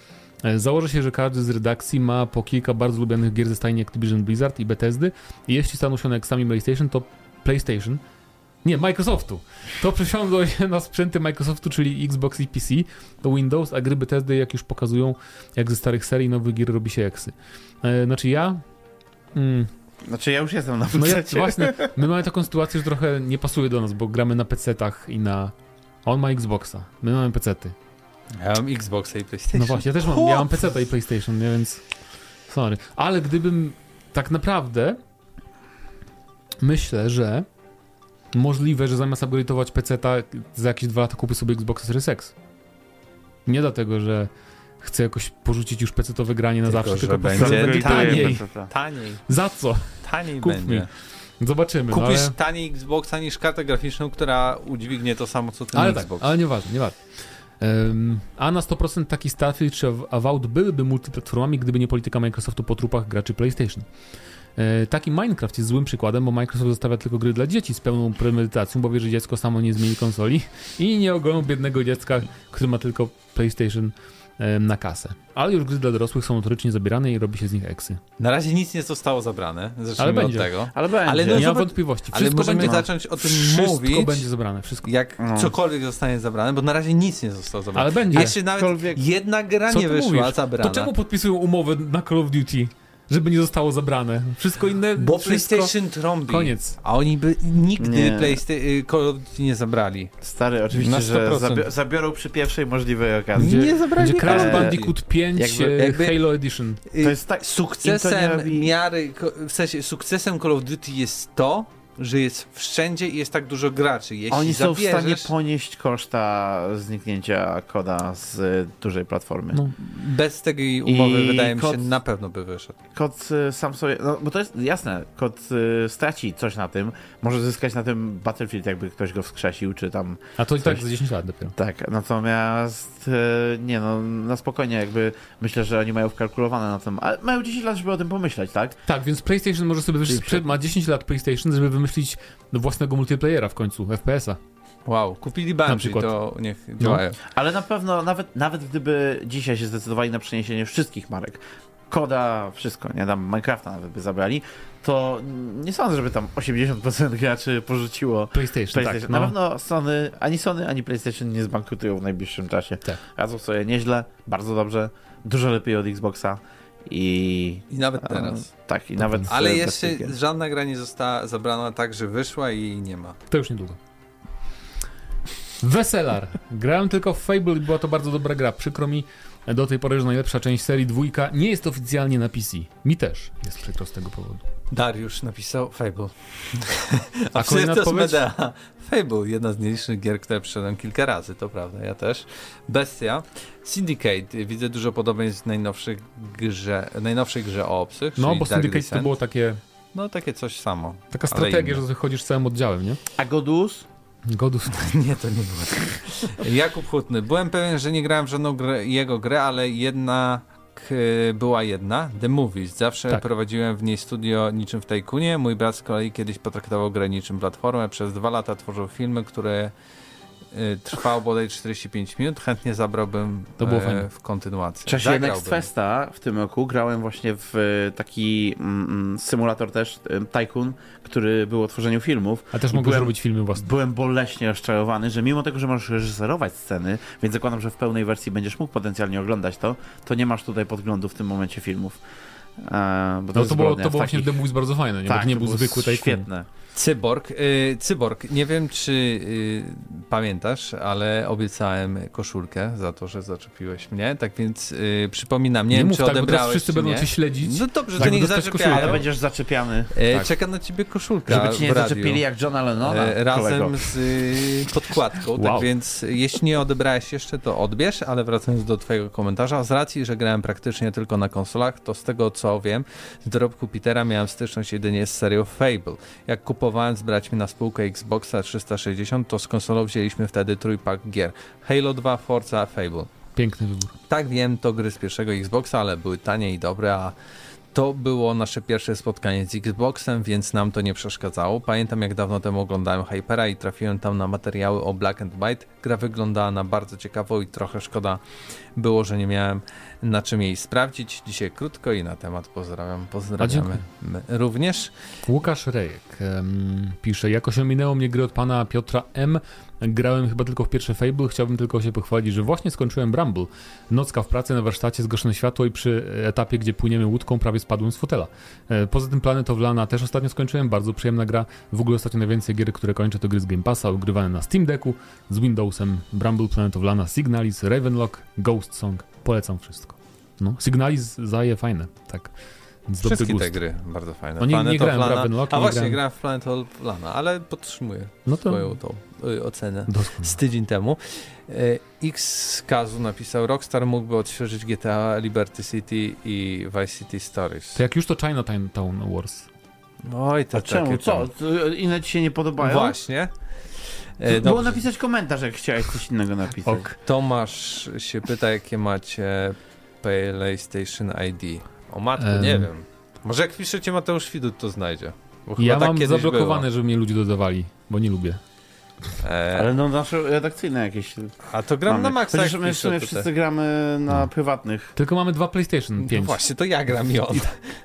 Speaker 3: Założę się, że każdy z redakcji ma po kilka bardzo lubianych gier ze stajni Activision Blizzard i Bethesdy i jeśli staną się one eksami PlayStation, to PlayStation, nie, Microsoftu, to przesiądą się na sprzęty Microsoftu, czyli Xbox i P C, to Windows, a gry Bethesdy, jak już pokazują, jak ze starych serii nowych gier robi się eksy. E, znaczy ja... Mm,
Speaker 2: Znaczy ja już jestem na
Speaker 3: no ja,
Speaker 2: pececie.
Speaker 3: właśnie, my mamy taką sytuację, że trochę nie pasuje do nas, bo gramy na pecetach i na... On ma Xboxa, my mamy pecety.
Speaker 1: Ja mam Xboxa i PlayStation.
Speaker 3: No właśnie, ja też mam, ja mam peceta i PlayStation, nie, więc sorry. Ale gdybym tak naprawdę myślę, że możliwe, że zamiast upgrade'ować peceta za jakieś dwa lata kupię sobie Xboxa Series X. Nie dlatego, że chcę jakoś porzucić już pecetowe granie na
Speaker 1: Tylko,
Speaker 3: zawsze,
Speaker 1: że
Speaker 3: tylko po prostu
Speaker 1: będzie
Speaker 3: będzie
Speaker 1: taniej.
Speaker 3: taniej.
Speaker 1: Taniej.
Speaker 3: Za co?
Speaker 1: Taniej
Speaker 3: Kup
Speaker 1: będzie.
Speaker 3: mi. Zobaczymy.
Speaker 1: Kupisz
Speaker 3: no ale...
Speaker 1: taniej Xboxa niż kartę graficzną, która udźwignie to samo, co ten
Speaker 3: Ale tak,
Speaker 1: Xbox.
Speaker 3: ale nieważne, nieważne. Um, a na sto procent taki Starfield czy Avowed byłyby multiplatformami, gdyby nie polityka Microsoftu po trupach graczy PlayStation. E, taki Minecraft jest złym przykładem, bo Microsoft zostawia tylko gry dla dzieci z pełną premedytacją, bo wie, że dziecko samo nie zmieni konsoli i nie ogolą biednego dziecka, który ma tylko PlayStation e, na kasę. Ale już gry dla dorosłych są notorycznie zabierane i robi się z nich eksy.
Speaker 1: Na razie nic nie zostało zabrane. Zacznijmy
Speaker 3: Ale
Speaker 1: od
Speaker 3: będzie.
Speaker 1: tego.
Speaker 2: Ale będzie.
Speaker 1: Ale no,
Speaker 3: Nie mam
Speaker 1: zobacz-
Speaker 3: wątpliwości.
Speaker 1: Ale
Speaker 3: Wszystko
Speaker 1: możemy
Speaker 3: będzie,
Speaker 1: zacząć o tym
Speaker 3: wszystko
Speaker 1: mówić,
Speaker 3: będzie zabrane. Wszystko.
Speaker 1: jak
Speaker 2: No.
Speaker 1: cokolwiek zostanie zabrane, bo na razie nic nie zostało zabrane.
Speaker 3: Ale będzie.
Speaker 1: A jeszcze nawet
Speaker 2: Cokolwiek-
Speaker 1: jedna gra
Speaker 3: Co
Speaker 1: nie
Speaker 3: ty
Speaker 1: wyszła
Speaker 3: mówisz?
Speaker 1: zabrana.
Speaker 3: To czemu podpisują umowę na Call of Duty? Żeby nie zostało zabrane. Wszystko inne...
Speaker 1: Bo
Speaker 3: wszystko...
Speaker 1: PlayStation trąbi.
Speaker 3: Koniec.
Speaker 1: A oni by nigdy
Speaker 2: Nie.
Speaker 1: PlayStation Call of Duty nie zabrali.
Speaker 2: Stary, oczywiście,
Speaker 1: Na
Speaker 2: że
Speaker 1: sto procent.
Speaker 2: zabi- zabiorą przy pierwszej możliwej okazji.
Speaker 3: Będzie,
Speaker 1: Nie zabrali
Speaker 3: będzie Crash
Speaker 2: Call of
Speaker 3: Bandicoot pięć
Speaker 2: Jakby-
Speaker 3: e,
Speaker 1: jakby-
Speaker 3: Halo Edition.
Speaker 2: To jest tak...
Speaker 1: Sukcesem
Speaker 2: im to nie robi-
Speaker 1: miary, ko- w sensie sukcesem Call of Duty jest to, że jest wszędzie i jest tak dużo graczy. Jeśli
Speaker 2: Oni są w
Speaker 1: zabierzesz,
Speaker 2: stanie ponieść koszta zniknięcia koda z y, dużej platformy.
Speaker 3: No,
Speaker 1: bez tej umowy
Speaker 2: I
Speaker 1: wydaje mi się
Speaker 2: kod-
Speaker 1: na pewno by wyszedł.
Speaker 2: Kod y, sam sobie, no bo to jest jasne, kod y, straci coś na tym, może zyskać na tym Battlefield, jakby ktoś go wskrzesił, czy tam,
Speaker 3: a to i tak
Speaker 2: Coś-
Speaker 3: za dziesięć lat dopiero.
Speaker 2: tak, natomiast y, nie no, na spokojnie jakby myślę, że oni mają wkalkulowane na tym, ale mają dziesięć lat, żeby o tym pomyśleć, tak?
Speaker 3: Tak, więc PlayStation może sobie
Speaker 2: Czyli
Speaker 3: sprzed, ma dziesięć lat PlayStation, żeby wymyślić własnego multiplayera w końcu, F P S-a.
Speaker 1: Wow, kupili
Speaker 3: Na
Speaker 1: Bungie,
Speaker 3: przykład.
Speaker 1: to niech działają.
Speaker 2: Ale na pewno, nawet, nawet gdyby dzisiaj się zdecydowali na przeniesienie wszystkich marek, koda, wszystko, nie, tam Minecrafta nawet by zabrali, to nie sądzę, żeby tam osiemdziesiąt procent graczy porzuciło
Speaker 3: PlayStation,
Speaker 2: PlayStation.
Speaker 3: tak.
Speaker 2: Na
Speaker 3: No.
Speaker 2: pewno Sony, ani Sony, ani PlayStation nie zbankrutują w najbliższym czasie.
Speaker 3: Tak.
Speaker 2: Radzą sobie nieźle, bardzo dobrze, dużo lepiej od Xboxa i...
Speaker 1: I nawet
Speaker 2: a,
Speaker 1: teraz.
Speaker 2: tak, i nawet...
Speaker 1: Ale
Speaker 2: bez
Speaker 1: jeszcze
Speaker 2: tych gier.
Speaker 1: żadna gra nie została zabrana tak, że wyszła i nie ma.
Speaker 3: To już niedługo. Weselar. Grałem tylko w Fable i była to bardzo dobra gra. Przykro mi do tej pory, że najlepsza część serii dwójka nie jest oficjalnie na P C. Mi też jest przykro z tego powodu.
Speaker 1: Dariusz napisał Fable.
Speaker 3: A kolejna odpowiedź?
Speaker 1: Fable, jedna z nielicznych gier, które przeszedłem kilka razy, to prawda, ja też. Bestia. Syndicate. Widzę dużo podobieństw w najnowszej grze, najnowszej grze o obcych.
Speaker 3: No,
Speaker 1: czyli
Speaker 3: bo
Speaker 1: Dark
Speaker 3: Syndicate
Speaker 1: Descent.
Speaker 3: to było takie...
Speaker 1: No, takie coś samo.
Speaker 3: Taka strategia, że wychodzisz całym oddziałem, nie?
Speaker 2: A Godus?
Speaker 3: Godus.
Speaker 1: Nie, to nie było tak. Jakub Hutny. Byłem pewien, że nie grałem w żadną grę, jego grę, ale jedna była jedna, The Movies. Zawsze
Speaker 3: tak.
Speaker 1: prowadziłem w niej studio niczym w Tajkunie. Mój brat z kolei kiedyś potraktował grę niczym platformę. Przez dwa lata tworzył filmy, które y, trwały bodaj czterdzieści pięć minut. Chętnie zabrałbym
Speaker 3: to było
Speaker 1: e,
Speaker 3: fajne.
Speaker 1: w kontynuacji.
Speaker 2: W czasie Next Festa w tym roku grałem właśnie w taki mm, symulator też, Tycoon, który był o tworzeniu filmów.
Speaker 3: A też mogłeś robić filmy własne.
Speaker 2: Byłem boleśnie rozczarowany, że mimo tego, że możesz reżyserować sceny, więc zakładam, że w pełnej wersji będziesz mógł potencjalnie oglądać to, to nie masz tutaj podglądu w tym momencie filmów. E, bo to
Speaker 3: no to było, to było
Speaker 2: w
Speaker 3: właśnie
Speaker 2: takich...
Speaker 3: The Movies bardzo fajne, nie?
Speaker 2: Tak,
Speaker 3: bo to nie
Speaker 2: to
Speaker 3: był zwykły Tycoon.
Speaker 2: Świetne.
Speaker 1: Cyborg, y, Cyborg, nie wiem czy y, pamiętasz, ale obiecałem koszulkę za to, że zaczepiłeś mnie, tak więc y, przypominam, nie,
Speaker 3: nie
Speaker 1: wiem
Speaker 3: mów
Speaker 1: czy
Speaker 3: tak,
Speaker 1: odebrałeś,
Speaker 3: bo wszyscy
Speaker 1: czy
Speaker 3: będą
Speaker 1: nie.
Speaker 3: cię śledzić.
Speaker 1: No dobrze,
Speaker 3: tak,
Speaker 1: to niech
Speaker 3: dostać
Speaker 1: zaczepiają.
Speaker 3: koszulkę.
Speaker 2: Ale będziesz zaczepiany.
Speaker 1: E,
Speaker 2: tak.
Speaker 1: Czeka na ciebie koszulka.
Speaker 2: Żeby cię nie zaczepili jak Johna Lennona.
Speaker 1: E, razem
Speaker 2: kolego.
Speaker 1: z y, podkładką,
Speaker 3: Wow.
Speaker 1: tak więc jeśli nie odebrałeś jeszcze, to odbierz, ale wracając do twojego komentarza, z racji, że grałem praktycznie tylko na konsolach, to z tego co wiem, z dorobku Petera miałem styczność jedynie z serią Fable. Jak kupowałem z braćmi na spółkę Xboxa trzysta sześćdziesiąt, to z konsolą wzięliśmy wtedy trójpak gier. Halo dwa, Forza, Fable.
Speaker 3: Piękny wybór.
Speaker 1: Tak, wiem, to gry z pierwszego Xboxa, ale były tanie i dobre, a to było nasze pierwsze spotkanie z Xboxem, więc nam to nie przeszkadzało. Pamiętam, jak dawno temu oglądałem Hypera i trafiłem tam na materiały o Black and White. Gra wyglądała na bardzo ciekawą i trochę szkoda było, że nie miałem na czym jej sprawdzić. Dzisiaj krótko i na temat pozdrawiam. Pozdrawiamy my również.
Speaker 3: Łukasz Rejek um, pisze, jakoś ominęło mnie gry od pana Piotra M. Grałem chyba tylko w pierwsze Fable, chciałbym tylko się pochwalić, że właśnie skończyłem Bramble. Nocka w pracy, na warsztacie, zgaszone światło i przy etapie, gdzie płyniemy łódką, prawie spadłem z fotela. E, poza tym Planet of Lana też ostatnio skończyłem, bardzo przyjemna gra. W ogóle ostatnio najwięcej gier, które kończę, to gry z Game Passa, ugrywane na Steam Decku, z Windowsem, Bramble, Planet of Lana, Signalis, Ravenlock, Ghost Song. Polecam wszystko. No, Signalis zaje fajne, tak. Więc
Speaker 1: Wszystkie
Speaker 3: dobry
Speaker 1: te
Speaker 3: gust.
Speaker 1: gry bardzo fajne.
Speaker 3: No nie,
Speaker 1: Planet
Speaker 3: nie grałem
Speaker 1: of
Speaker 3: w
Speaker 1: Lana.
Speaker 3: Ravenlock,
Speaker 1: A
Speaker 3: nie
Speaker 1: właśnie,
Speaker 3: grałem.
Speaker 1: grałem w Planet of Lana, ale podtrzymuję
Speaker 3: No to
Speaker 1: swoją tą y, ocenę
Speaker 3: doskonale.
Speaker 1: z tydzień temu. Y, X Kazu napisał, Rockstar mógłby odświeżyć G T A, Liberty City i Vice City Stories.
Speaker 3: To jak już to Chinatown Wars.
Speaker 1: Oj, to
Speaker 2: A czemu?
Speaker 1: takie
Speaker 2: Co?
Speaker 1: tam.
Speaker 2: To inne ci się nie podobają?
Speaker 1: Właśnie.
Speaker 2: To
Speaker 1: E,
Speaker 2: było
Speaker 1: dobrze.
Speaker 2: napisać komentarz, jak chciałeś coś innego napisać.
Speaker 3: Ok.
Speaker 1: Tomasz się pyta, jakie macie PlayStation I D. O matko,
Speaker 3: Em.
Speaker 1: nie wiem. Może jak piszecie Mateusz Widut, to znajdzie. Bo chyba
Speaker 3: Ja
Speaker 1: tak
Speaker 3: mam
Speaker 1: kiedyś
Speaker 3: zablokowane,
Speaker 1: było.
Speaker 3: żeby mnie ludzie dodawali, bo nie lubię.
Speaker 1: E,
Speaker 2: Ale no nasze redakcyjne jakieś
Speaker 1: a to gram
Speaker 2: mamy.
Speaker 1: na maksa.
Speaker 2: Chociaż
Speaker 1: jak
Speaker 2: my w
Speaker 1: piszę
Speaker 2: sumie
Speaker 1: tutaj.
Speaker 2: wszyscy gramy na
Speaker 3: No.
Speaker 2: prywatnych.
Speaker 3: Tylko mamy dwa PlayStation
Speaker 1: No
Speaker 3: pięć.
Speaker 1: właśnie, to ja gram i on.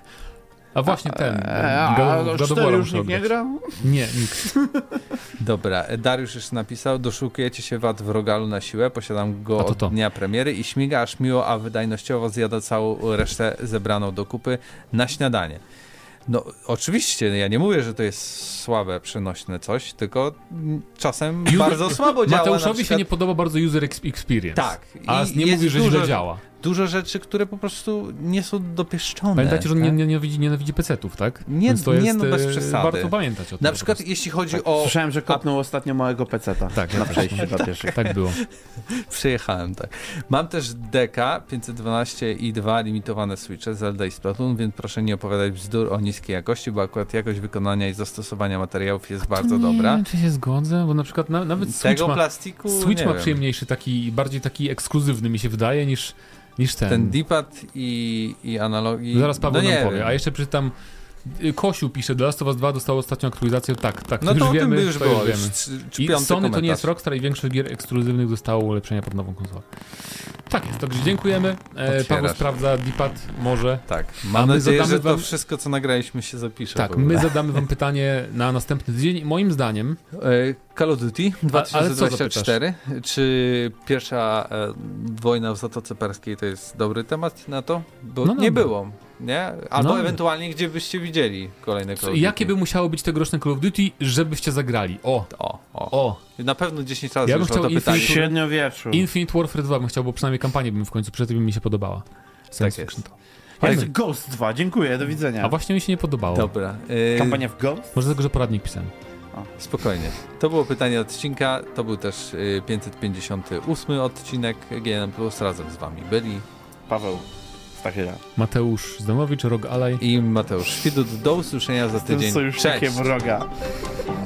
Speaker 3: A właśnie ten.
Speaker 2: Eee, a
Speaker 3: God- God of
Speaker 2: cztery
Speaker 3: War
Speaker 2: już
Speaker 3: muszę
Speaker 2: nikt nie
Speaker 3: oddać.
Speaker 2: gra?
Speaker 3: Nie, nikt.
Speaker 1: Dobra, Dariusz już napisał, doszukujecie się wad w Rogalu na siłę, posiadam go
Speaker 3: A to
Speaker 1: od
Speaker 3: to.
Speaker 1: dnia premiery i śmiga aż miło, a wydajnościowo zjada całą resztę zebraną do kupy na śniadanie. No oczywiście, ja nie mówię, że to jest słabe, przenośne coś, tylko mm, czasem bardzo słabo działa. na
Speaker 3: Mateuszowi się
Speaker 1: przykład...
Speaker 3: nie podoba bardzo user ex- experience.
Speaker 1: Tak.
Speaker 3: A
Speaker 1: I
Speaker 3: nie
Speaker 1: jest
Speaker 3: mówi, że
Speaker 1: dużo,
Speaker 3: źle działa.
Speaker 1: Dużo rzeczy, które po prostu nie są dopieszczone.
Speaker 3: Pamiętajcie, że on
Speaker 1: tak?
Speaker 3: nie, nie, nienawidzi, nienawidzi pecetów, tak?
Speaker 1: Nie,
Speaker 3: Więc to jest,
Speaker 1: nie, no bez
Speaker 3: e,
Speaker 1: przesady.
Speaker 3: warto pamiętać o tym.
Speaker 1: Na
Speaker 3: po
Speaker 1: przykład
Speaker 3: prostu.
Speaker 1: jeśli chodzi
Speaker 2: Tak,
Speaker 1: o...
Speaker 2: Słyszałem, że kopnął ostatnio małego peceta.
Speaker 3: Tak,
Speaker 2: na
Speaker 3: ja też.
Speaker 2: przejściu dla pieszych.
Speaker 3: Tak było.
Speaker 1: Przyjechałem, tak. Mam też D K pięćset dwanaście i dwa limitowane switche Zelda i Splatoon, więc proszę nie opowiadać bzdur o niskiej jakości, bo akurat jakość wykonania i zastosowania materiałów jest bardzo
Speaker 3: nie
Speaker 1: dobra.
Speaker 3: wiem, czy się zgodzę, bo na przykład na, nawet Switch
Speaker 1: Tego
Speaker 3: ma,
Speaker 1: plastiku
Speaker 3: Switch
Speaker 1: nie
Speaker 3: ma
Speaker 1: wiem.
Speaker 3: przyjemniejszy, taki, bardziej taki ekskluzywny mi się wydaje niż, niż ten.
Speaker 1: Ten D-pad i, i analogi.
Speaker 3: Zaraz Paweł
Speaker 1: no
Speaker 3: nam
Speaker 1: nie
Speaker 3: powie,
Speaker 1: wiem.
Speaker 3: a jeszcze przeczytam. y, Kosiu pisze, The Last of Us dwa dostało ostatnią aktualizację. Tak, tak,
Speaker 1: No
Speaker 3: już
Speaker 1: to o
Speaker 3: wiemy,
Speaker 1: tym by już
Speaker 3: to
Speaker 1: było.
Speaker 3: już
Speaker 1: Już
Speaker 3: wiemy.
Speaker 1: trzy- czy
Speaker 3: I
Speaker 1: piąty
Speaker 3: Sony to nie
Speaker 1: komentarz.
Speaker 3: jest Rockstar i większość gier ekskluzywnych dostało ulepszenia pod nową konsolę. Tak jest, także dziękujemy. E, Paweł
Speaker 1: Otwierasz.
Speaker 3: sprawdza D-pad może.
Speaker 1: Tak.
Speaker 3: A
Speaker 1: Mam
Speaker 3: my
Speaker 1: nadzieję,
Speaker 3: zadamy
Speaker 1: że to
Speaker 3: wam-
Speaker 1: wszystko, co nagraliśmy, się zapisze.
Speaker 3: Tak,
Speaker 1: w ogóle.
Speaker 3: my zadamy wam pytanie na następny tydzień. Moim zdaniem
Speaker 1: E, Call of Duty dwa tysiące dwadzieścia cztery. Czy pierwsza e, wojna w Zatoce Perskiej to jest dobry temat na to? Bo
Speaker 3: No
Speaker 1: nie
Speaker 3: dobra.
Speaker 1: było. nie? Albo
Speaker 3: No.
Speaker 1: ewentualnie, gdzie byście widzieli kolejne Call of Duty.
Speaker 3: Jakie by musiało być tegoroczne Call of Duty, żebyście zagrali? O,
Speaker 1: O, o.
Speaker 3: o.
Speaker 1: Na pewno dziesięć razy
Speaker 3: Ja bym
Speaker 1: już o
Speaker 3: chciał
Speaker 1: to pytali.
Speaker 3: Infinite-
Speaker 2: Średniowieczu.
Speaker 3: Infinite Warfare dwa bym chciał, bo przynajmniej kampanię bym w końcu przed tym mi się podobała. Science
Speaker 1: Tak
Speaker 3: fiction
Speaker 1: jest.
Speaker 3: to.
Speaker 2: Ale
Speaker 3: Fajne.
Speaker 2: Ghost dwa, dziękuję, do widzenia.
Speaker 3: A właśnie mi się nie podobało.
Speaker 1: Dobra. y,
Speaker 2: Kampania w Ghost?
Speaker 3: Może dlatego, że poradnik pisałem.
Speaker 1: Spokojnie. To było pytanie odcinka. To był też y, pięćset pięćdziesiąty ósmy odcinek G N M plus. Razem z wami byli
Speaker 2: Paweł Stachyra.
Speaker 3: Mateusz Zdemowicz, Rog Alej.
Speaker 1: i Mateusz Świdut. Do usłyszenia za
Speaker 2: Z tym
Speaker 1: tydzień.
Speaker 2: sojusznikiem
Speaker 1: Cześć!
Speaker 2: wroga.